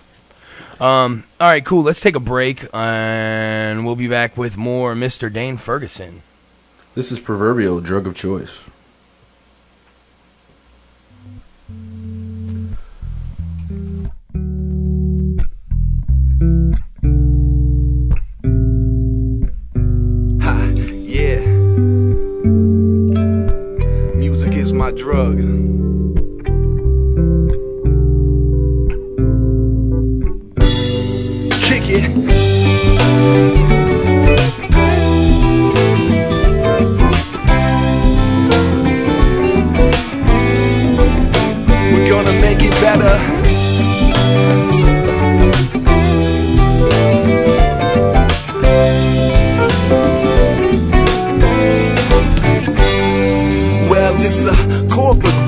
um. All right, cool. Let's take a break, and we'll be back with more Mister Dane Ferguson. This is proverbial drug of choice. Ha, yeah. Music is my drug. Kick it.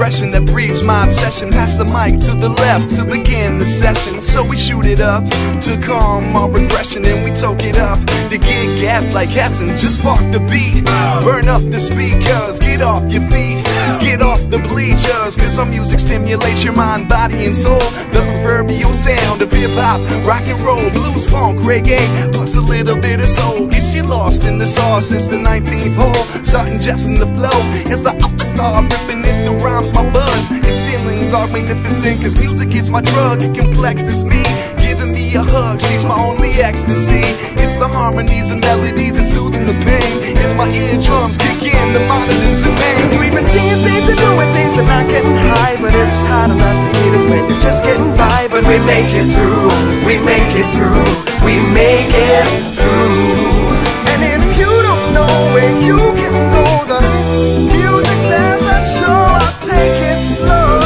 expression that breathes my obsession. Pass the mic to the left to begin the session. So we shoot it up to calm our regression, and we toke it up to get gas like Hessen. Just spark the beat, burn up the speakers, get off your feet, get off the bleachers, cause our music stimulates your mind, body, and soul. The proverbial sound of hip-hop, rock and roll, blues, funk, reggae, plus a little bit of soul. Gets you lost in the sauce since the nineteenth hole, starting just in the flow as I up the star, ripping it through rhymes, my buzz. Its feelings are magnificent, cause music is my drug, it complexes me, giving me a hug, she's my only ecstasy. It's the harmonies and melodies and soothing the pain, as my eardrums kick in the monitors and mains. Cause we've been seeing things and doing things and not getting high, but it's hard enough to get it when you're just getting by. But we make it through, we make it through, we make it through. And if you don't know where you can go, the music says that show, I'll take it slow.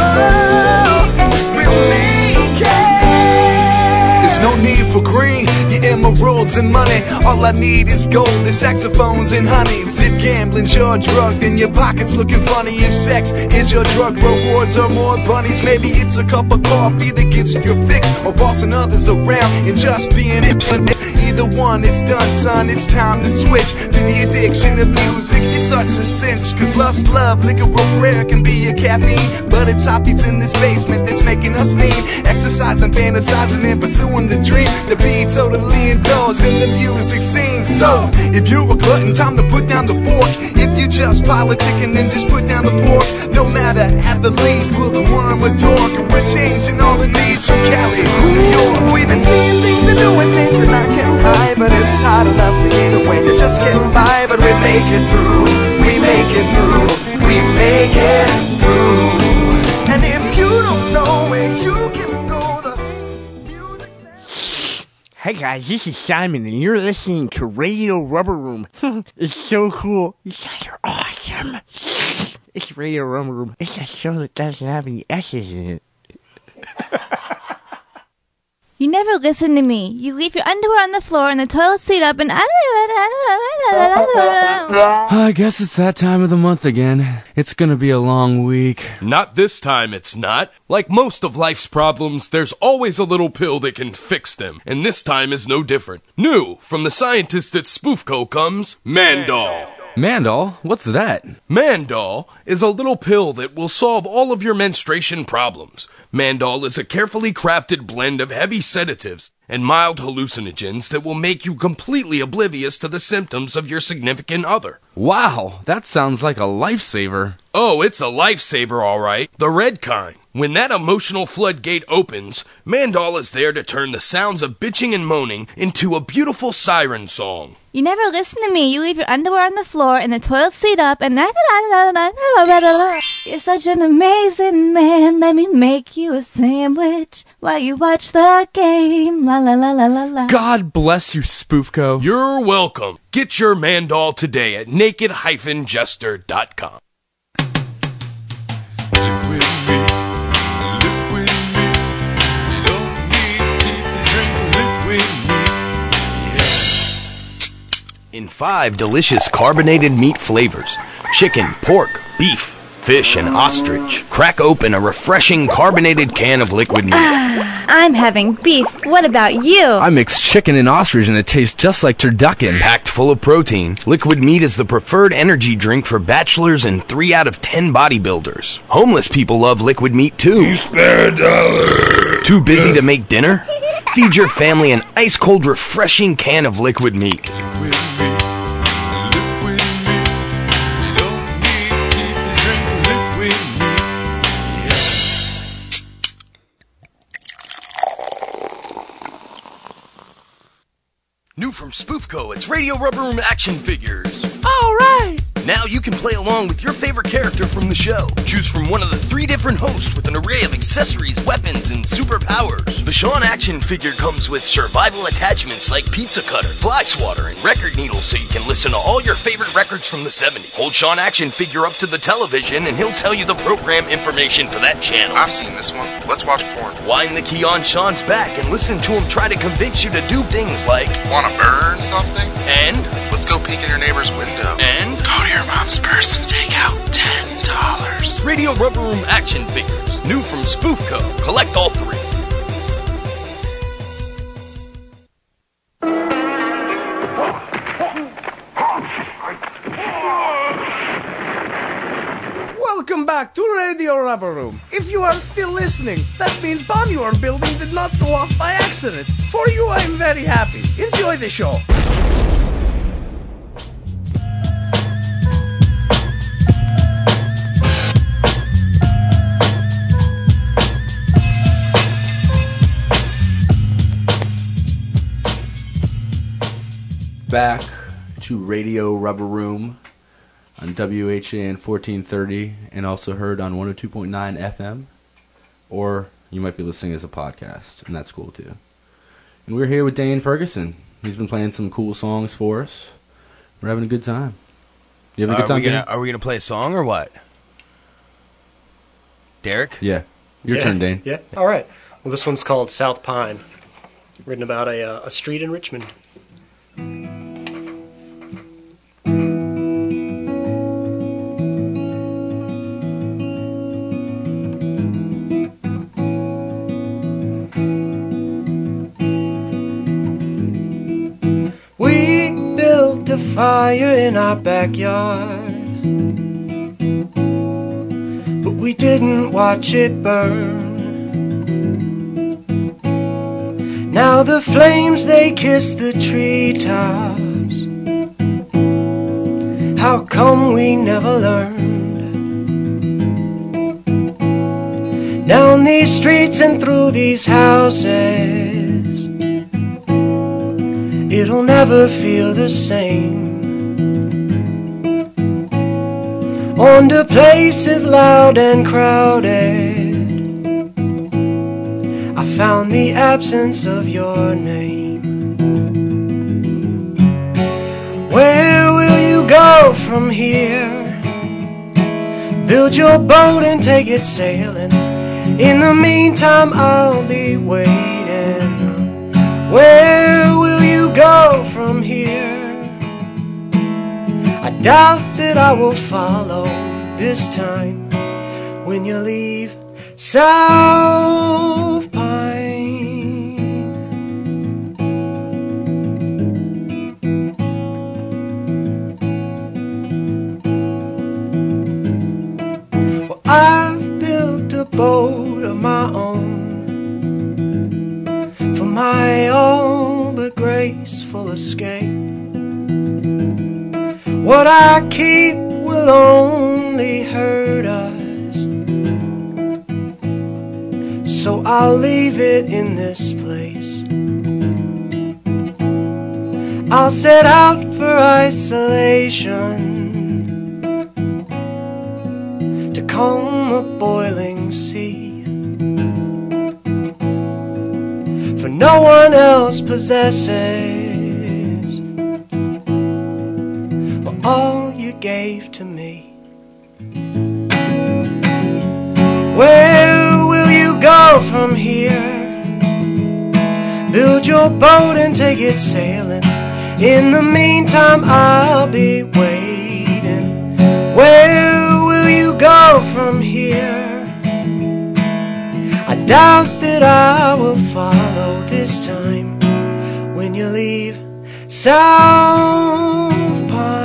We'll make it. There's no need for green, your emeralds and money. All I need is gold, the saxophones and honey. If gambling's your drug, then your pocket's looking funny. If sex is your drug, rewards are more bunnies. Maybe it's a cup of coffee that gives you your fix, or bossing others around and just being it. Either one, it's done, son, it's time to switch to the addiction of music. It's such a cinch, cause lust, love, liquor, or prayer can be a caffeine, but it's hobbies in this basement that's making us fiend. Exercising, fantasizing, and pursuing the dream to be totally indulged in the music scene. So, if you're a glutton, time to put down the fork. If you just politicking, then just put down the pork. No matter athlete, will the worm or dork, or we're changing all the needs from Cali to New York. We've been seeing things and doing things and not getting high, but it's hard enough to get away, you're just getting by. But we make it through, we make it through, we make it through. And if you don't know where you can go, the music says... Hey guys, this is Simon, and you're listening to Radio Rubber Room. It's so cool. You guys are awesome. It's Radio Rubber Room. It's a show that doesn't have any S's in it. You never listen to me. You leave your underwear on the floor and the toilet seat up and... I guess it's that time of the month again. It's gonna be a long week. Not this time, it's not. Like most of life's problems, there's always a little pill that can fix them, and this time is no different. New, from the scientists at Spoofco comes Mandol. Mandol? What's that? Mandol is a little pill that will solve all of your menstruation problems. Mandol is a carefully crafted blend of heavy sedatives and mild hallucinogens that will make you completely oblivious to the symptoms of your significant other. Wow, that sounds like a lifesaver. Oh, it's a lifesaver, all right. The red kind. When that emotional floodgate opens, Mandol is there to turn the sounds of bitching and moaning into a beautiful siren song. You never listen to me. You leave your underwear on the floor and the toilet seat up and... You're such an amazing man. Let me make you a sandwich while you watch the game. La la la la la la. God bless you, Spoofco. You're welcome. Get your Mandol today at naked dash jester dot com. In five delicious carbonated meat flavors, chicken, pork, beef, fish, and ostrich, crack open a refreshing carbonated can of liquid meat. I'm having beef. What about you? I mixed chicken and ostrich and it tastes just like turducken. Packed full of protein, liquid meat is the preferred energy drink for bachelors and three out of ten bodybuilders. Homeless people love liquid meat too. You spare a dollar. Too busy to make dinner? Feed your family an ice-cold, refreshing can of liquid meat. New from Spoofco, it's Radio Rubber Room action figures. All right. Now you can play along with your favorite character from the show. Choose from one of the three different hosts with an array of accessories, weapons, and superpowers. The Sean action figure comes with survival attachments like pizza cutter, fly swatter, and record needles so you can listen to all your favorite records from the seventies. Hold Sean action figure up to the television and he'll tell you the program information for that channel. I've seen this one. Let's watch porn. Wind the key on Sean's back and listen to him try to convince you to do things like... Wanna burn something? And? Let's go peek in your neighbor's window. And? Go to your mom's purse and take out ten dollars. Radio Rubber Room action figures, new from Spoofco. Collect all three. Welcome back to Radio Rubber Room. If you are still listening, that means Bonjour building did not go off by accident. For you, I am very happy. Enjoy the show. Back to Radio Rubber Room on W H A N fourteen thirty and also heard on one oh two point nine F M, or you might be listening as a podcast, and that's cool too. And we're here with Dane Ferguson. He's been playing some cool songs for us. We're having a good time. You having a good Are time, we gonna, Dane? are we gonna play a song or what? Derek? Yeah. Your Yeah. turn, Dane. Yeah. All right. Well, this one's called South Pine, written about a, uh, a street in Richmond. We built a fire in our backyard, but we didn't watch it burn. Now the flames, they kiss the treetops. How come we never learned? Down these streets and through these houses, it'll never feel the same. On the places loud and crowded, I found the absence of your name. Where will you go from here? Build your boat and take it sailing. In the meantime, I'll be waiting. Where will you go from here? I doubt that I will follow this time when you leave South Pine. Well, I've built a boat of my own for my all but graceful escape. What I keep will only hurt us, so I'll leave it in this place. I'll set out for isolation to calm a boiling sea, for no one else possesses all you gave to me. Where will you go from here? Build your boat and take it sailing. In the meantime, I'll be waiting. Where will you go from here? I doubt that I will follow this time when you leave South Pine.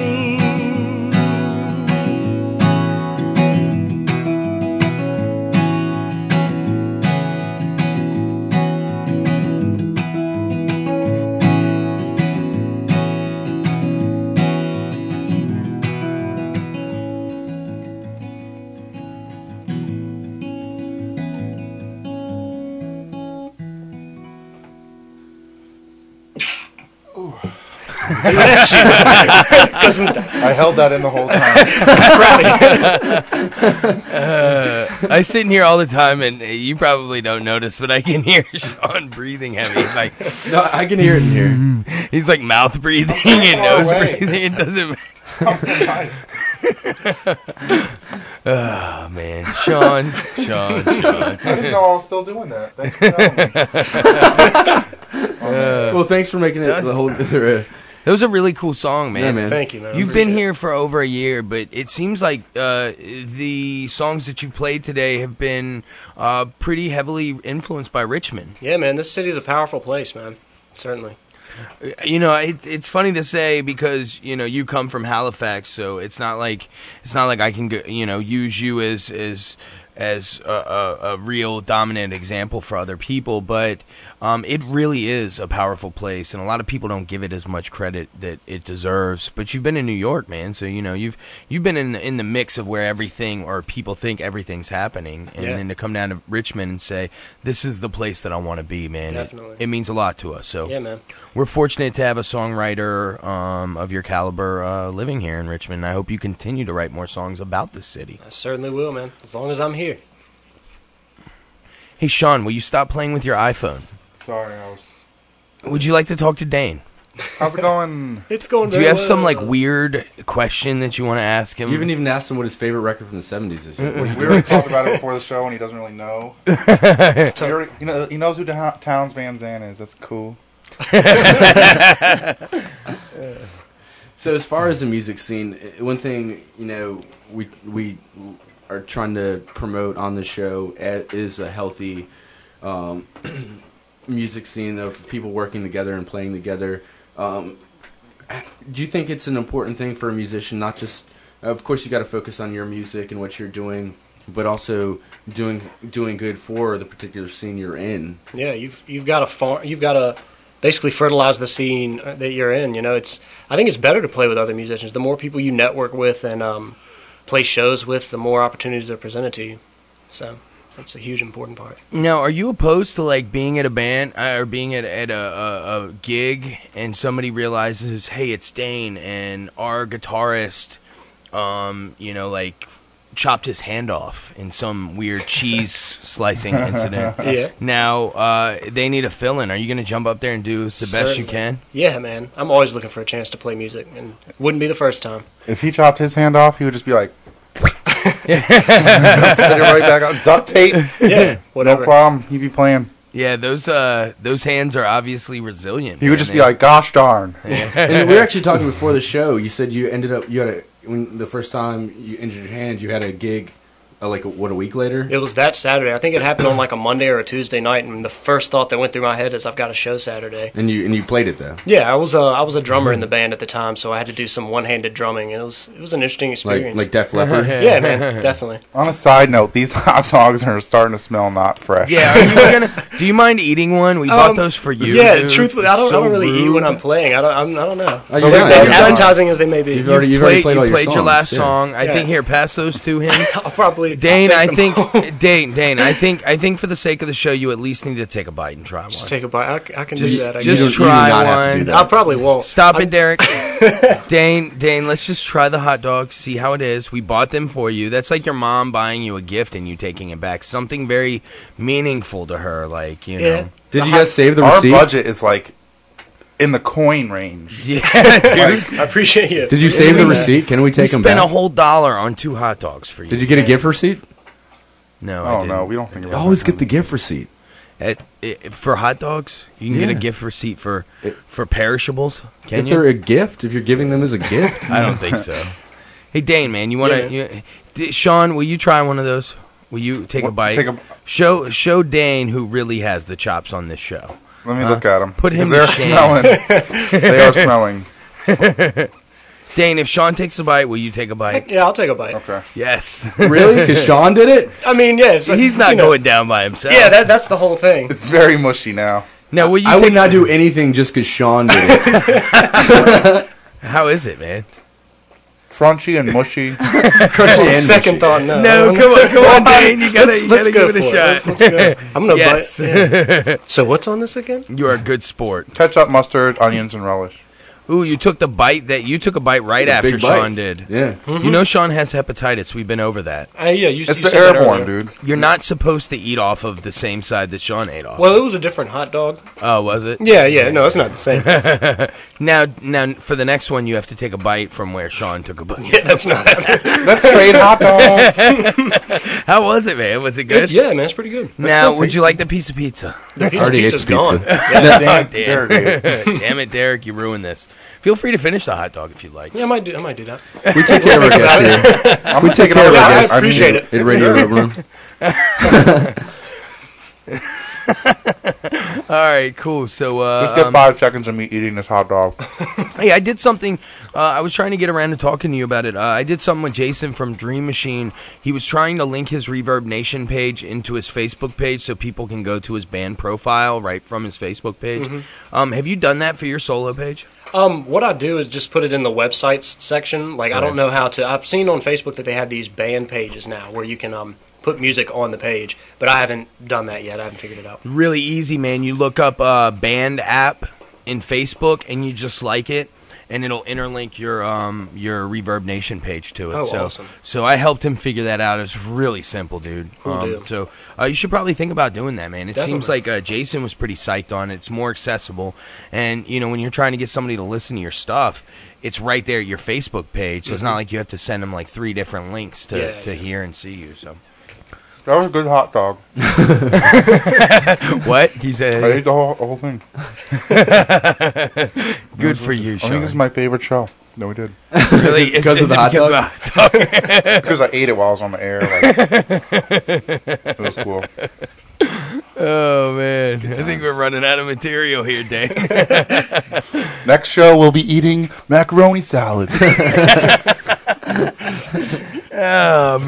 Bless you. I held that in the whole time. uh, I sit in here all the time, and you probably don't notice, but I can hear Sean breathing heavy. He's like, no, I can hear it in here. He's like mouth breathing and nose away. breathing. It doesn't matter. Oh man, Sean, Sean, Sean. I didn't know I was still doing that. Thanks for telling me. uh, well, thanks for making it the whole. Uh, That was a really cool song, man. Yeah, man. Thank you, man. I You've been appreciate here for over a year, but it seems like uh, the songs that you played today have been uh, pretty heavily influenced by Richmond. Yeah, man, this city is a powerful place, man. Certainly. You know, it, it's funny to say because you know you come from Halifax, so it's not like it's not like I can go, you know use you as as as a, a, a real dominant example for other people, but um, it really is a powerful place, and a lot of people don't give it as much credit that it deserves. But you've been in New York, man, so you know you've you've been in in the mix of where everything or people think everything's happening, and Yeah. then to come down to Richmond and say this is the place that I want to be, man. it- Definitely. it means a lot to us. So Yeah, man. we're fortunate to have a songwriter um, of your caliber uh, living here in Richmond. I hope you continue to write more songs about this city. I certainly will, man. As long as I'm here. Hey, Sean, will you stop playing with your iPhone? Sorry, I was. Would you like to talk to Dane? How's it going? It's going Do you very have some well. like weird question that you want to ask him? You haven't even asked him what his favorite record from the seventies is. What are you We doing? already talked about it before the show, and he doesn't really know. he, already, you know he knows who Da- Towns Van Zandt is. That's cool. So as far as the music scene, one thing you know we we are trying to promote on the show is a healthy um, music scene of people working together and playing together. Um, do you think it's an important thing for a musician? Not just, of course, you got to focus on your music and what you're doing, but also doing doing good for the particular scene you're in. Yeah, you've you've got to farm. You've got to basically fertilize the scene that you're in. You know, it's. I think it's better to play with other musicians. The more people you network with and um, play shows with, the more opportunities are presented to you. So that's a huge important part. Now, are you opposed to like being at a band uh, or being at, at a, a, a gig and somebody realizes, hey, it's Dane and our guitarist, um, you know, like chopped his hand off in some weird cheese slicing incident. Yeah. Now, uh, they need a fill-in. Are you going to jump up there and do the best you Certainly. can? Yeah, man. I'm always looking for a chance to play music, and it wouldn't be the first time. If he chopped his hand off, he would just be like, put it right back on duct tape. Yeah, whatever. No problem. He'd be playing. Yeah, those uh, those hands are obviously resilient. He would man. just They- be like, "Gosh darn!" And we were actually talking before the show. You said you ended up you had a when the first time you injured your hand, you had a gig uh, like a, what a week later. It was that Saturday. I think it happened on like a Monday or a Tuesday night, and the first thought that went through my head is I've got a show Saturday. And you and you played it though. Yeah, I was a I was a drummer in the band at the time, so I had to do some one-handed drumming. And it was it was an interesting experience. like Def Leppard? Yeah, man, definitely. On a side note, these hot dogs are starting to smell not fresh. Yeah, are you gonna? Do you mind eating one? We bought Um, those for you. Yeah, dude. truthfully, I don't, So I don't really eat rude. when I'm playing. I don't, I'm, I don't know. Oh, So you got it. as appetizing as they may be. You've already- you've already played you all your played your songs, last yeah. song. I Yeah. think here, pass those to him. I'll probably Dane, I'll I take think them Dane, Dane, I think I think for the sake of the show, you at least need to take a bite and try one. Just take a bite. I, c- I can Just- do that. I just guess. try one. I probably won't. Stop I'm- it, Derek. Dane, Dane, let's just try the hot dog, see how it is. We bought them for you. That's like your mom buying you a gift and you taking it back. Something very meaningful to her, like, you Yeah. know. Did you guys save the Our receipt? budget is like in the coin range. Yeah, Like, I appreciate you. Did you save the receipt? Can we take we them spent back? a whole dollar on two hot dogs for you. Did you get a gift receipt? No, Oh, I didn't. no, we don't think about Always get the gift receipt. At, i for hot dogs, you can get a Yeah. gift receipt for for perishables. Can if you? they're a gift, if you're giving them as a gift, I don't think so. Hey, Dane, man, you want to? Yeah, You, D- Sean, will you try one of those? Will you take a What- bite? take a- show show Dane who really has the chops on this show. Let me Huh? look at them. Put him. They're to shame. smelling. They are smelling. Dane, if Sean takes a bite, will you take a bite? Yeah, I'll take a bite. Okay. Yes. Really? Because Sean did it? I mean, yeah. It's like, He's not you know, going down by himself. Yeah, that, that's the whole thing. It's very mushy now. Now, will you? I take would not do anything just because Sean did it. How is it, man? Crunchy and mushy. Crunchy and Second mushy. thought, no. No, come on, come on, Dane. You gotta, Let's- you let's gotta go give it a for shot. Let's, let's go. I'm gonna Yes. bite. Yeah. So what's on this again? You are a good sport. Ketchup, mustard, onions, and relish. Ooh, you took the bite that you took a bite right A after big bite. Sean did. Yeah. You know Sean has hepatitis. We've been over that. Uh, yeah, you, It's you the said that airborne, earlier. dude. You're not supposed to eat off of the same side that Sean ate off. Well, it was a different hot dog. Oh, was it? Yeah, yeah. No, it's not the same. now, now for the next one, you have to take a bite from where Sean took a bite. Yeah, that's not happening. Let's trade hot dogs. How was it, man? Was it good? Yeah, man, it's pretty good. Now, would you like the piece of pizza? The pizza already ate pizza's the pizza. gone. Yeah, Damn, damn. Derek, Damn it, Derek, you ruined this. Feel free to finish the hot dog if you'd like. Yeah, I might do. I might do that. We take care of our guests here. I'm we gonna take take care of it our over. guests. I appreciate it. In Radio Rubber Room. All right, cool. So uh, Let's get um, five seconds of me eating this hot dog. Hey, I did something. Uh, I was trying to get around to talking to you about it. Uh, I did something with Jason from Dream Machine. He was trying to link his Reverb Nation page into his Facebook page so people can go to his band profile right from his Facebook page. Mm-hmm. Um, have you done that for your solo page? Um, what I do is just put it in the websites section. Like, I don't know how to. I've seen on Facebook that they have these band pages now where you can um, put music on the page, but I haven't done that yet. I haven't figured it out. Really easy, man. You look up a band app in Facebook and you just like it, and it'll interlink your um your Reverb Nation page to it. Oh, so, awesome. So I helped him figure that out. It's really simple, dude. Cool um, deal. So uh, you should probably think about doing that, man. It seems Definitely. like uh, Jason was pretty psyched on it. It's more accessible, and you know when you're trying to get somebody to listen to your stuff, it's right there at your Facebook page. So it's not Mhm. like you have to send them like three different links to Yeah, to yeah. hear and see you. So. That was a good hot dog. What? He said. I ate the whole, the whole thing. Good for you, I Sean. think this is my favorite show. No, we did. Really? Is- Because is of the it hot because dog? of the hot dog? Because I ate it while I was on the air. Like, it was cool. Oh man, I think we're running out of material here, Dane. Next show, we'll be eating macaroni salad. Oh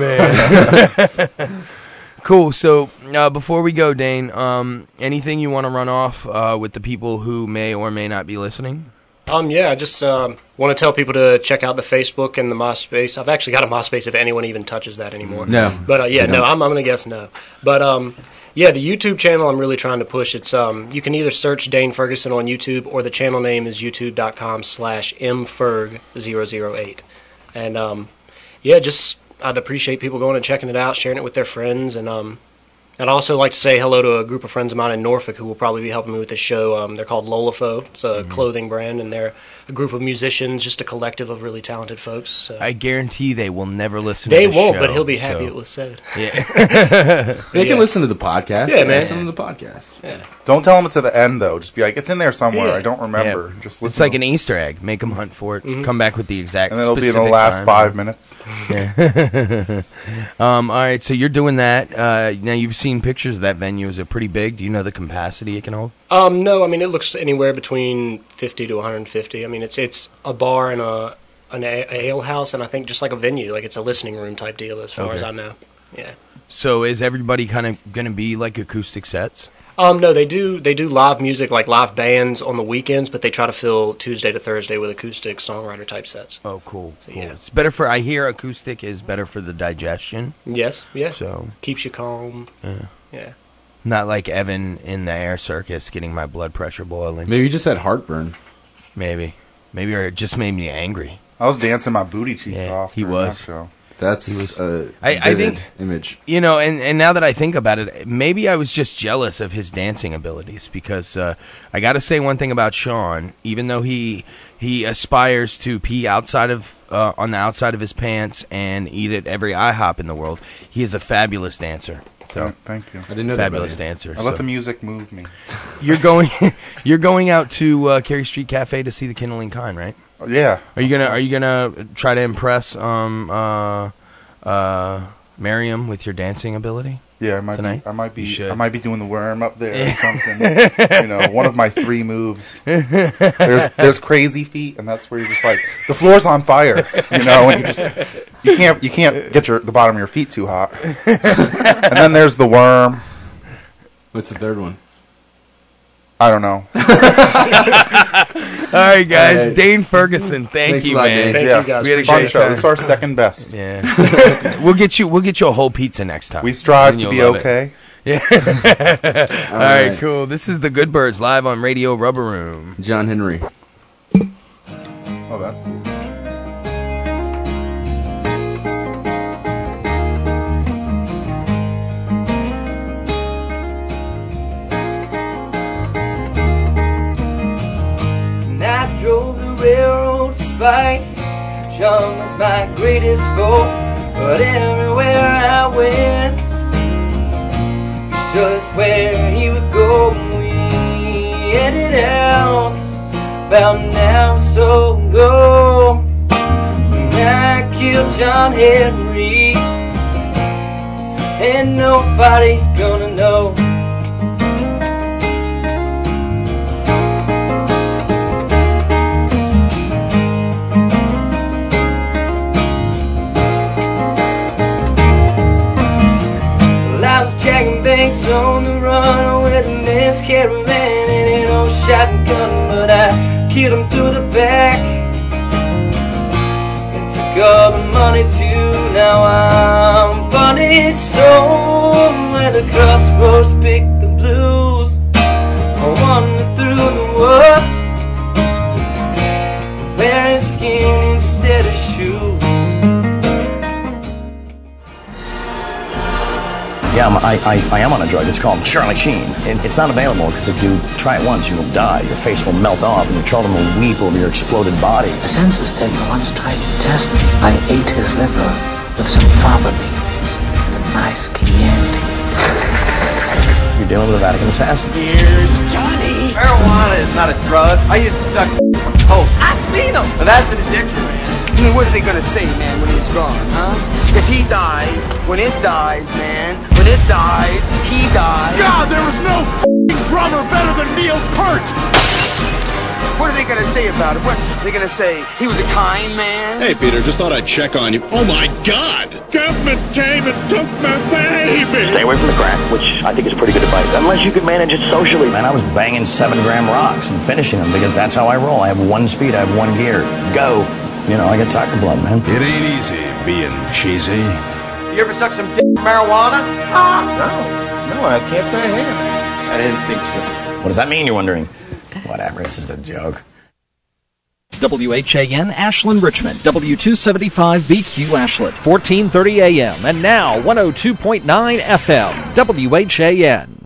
man. Cool. So uh, before we go, Dane, um, anything you want to run off uh, with the people who may or may not be listening? Um, yeah, I just um, want to tell people to check out the Facebook and the MySpace. I've actually got a MySpace if anyone even touches that anymore. No. But uh, yeah, You no, don't. I'm, I'm going to guess no. But um, yeah, the YouTube channel I'm really trying to push. It's um, you can either search Dane Ferguson on YouTube or the channel name is youtube.com slash mferg008. And um, yeah, just I'd appreciate people going and checking it out, sharing it with their friends, and um, I'd also like to say hello to a group of friends of mine in Norfolk who will probably be helping me with this show. Um, they're called Lolafo. It's a Mm-hmm. clothing brand, and they're a group of musicians, just a collective of really talented folks. So. I guarantee they will never listen They to the won't, show, but he'll be happy so- it was said. Yeah. They Yeah. can listen to the podcast. Yeah, man. Listen to the podcast. Yeah. Don't tell them it's at the end, though. Just be like, it's in there somewhere. Yeah. I don't remember. Yeah. Just listen. It's like to an Easter egg. Make them hunt for it. Mhm. Come back with the exact. And then it'll be in the specific last time. five minutes. Yeah. um, all right, so you're doing that. Uh, now you've seen pictures of that venue. Is it pretty big? Do you know the capacity it can hold? Um, no, I mean, it looks anywhere between fifty to one hundred fifty. I mean, it's it's a bar and a an a- ale house, and I think just like a venue, like it's a listening room type deal as far Okay. as I know. Yeah. So is everybody kind of going to be like acoustic sets? Um, no, they do they do live music, like live bands on the weekends, but they try to fill Tuesday to Thursday with acoustic songwriter type sets. Oh, cool. So, cool. yeah. It's better for. I hear acoustic is better for the digestion. Yes, yeah. So Keeps you calm. yeah. Yeah. Not like Evan in the air circus getting my blood pressure boiling. Maybe you just had heartburn. Maybe. Maybe or it just made me angry. I was dancing my booty cheeks Yeah, off. he during was. That show. That's He was- a I- I vivid think- image. You know, and, and now that I think about it, maybe I was just jealous of his dancing abilities because uh, I got to say one thing about Sean. Even though he he aspires to pee outside of uh, on the outside of his pants and eat at every IHOP in the world, he is a fabulous dancer. So Thank you. I didn't know fabulous that about you. dancer. I let so. the music move me. You're going you're going out to uh, Cary Street Cafe to see the Kindling Kind, right? Yeah. Are you gonna Are you gonna try to impress um uh uh Miriam with your dancing ability? Yeah, I might Tonight? be. I might You be. should. I might be doing the worm up there or something. You know, one of my three moves. There's there's crazy feet, and that's where you're just like the floor's on fire. You know, and you just you can't you can't get your the bottom of your feet too hot. And then there's the worm. What's the third one? I don't know. All right, guys. All right. Dane Ferguson, thank Thanks you, a lot, man. Dane. Thank yeah, you guys. We had a fun great show. time. This is our second best. Yeah, we'll get you. We'll get you a whole pizza next time. We strive And to you'll be love it. okay. Yeah. All right, right. cool. This is the Good Birds live on Radio Rubber Room. John Henry. Oh, that's cool. And I drove the railroad spike. John was my greatest foe, but everywhere I went, just where he would go. We headed out about now, so go. When I killed John Henry, ain't nobody gonna know. Well, I was jacking banks on the run with a man's caravan and an old shotgun, but I killed him through the back and took all the money too. Now I'm funny, so where the crossroads pick the blues, I wander through the woods, wearing skin instead of shoes. Yeah, I'm, I, I, I am on a drug. It's called Charlie Sheen. It, it's not available because if you try it once, you will die. Your face will melt off and your children will weep over your exploded body. A census taker once tried to test me. I ate his liver with some fava beans and a nice Chianti. You're dealing with a Vatican assassin. Here's Johnny. Marijuana is not a drug. I used to suck from coke. I've seen them. But that's an addiction, man. I mean, what are they gonna say, man, when he's gone, huh? Because he dies, when it dies, man. When it dies, he dies. God, there is no f***ing drummer better than Neil Peart! What are they gonna say about it? What are they gonna say? He was a kind man? Hey, Peter, just thought I'd check on you. Oh, my God! Government came and took my baby! Stay away from the crack, which I think is pretty good advice, unless you can manage it socially. Man, I was banging seven gram rocks and finishing them because that's how I roll. I have one speed, I have one gear. Go! You know, I got tiger blood, man. It ain't easy being cheesy. You ever suck some dick marijuana? Ah! No. No, I can't say I have. I didn't think so. What does that mean, you're wondering? Whatever, it's just a joke. W H A N Ashland Richmond, W two seventy-five B Q Ashland, fourteen thirty A M, and now one oh two point nine F M, W H A N.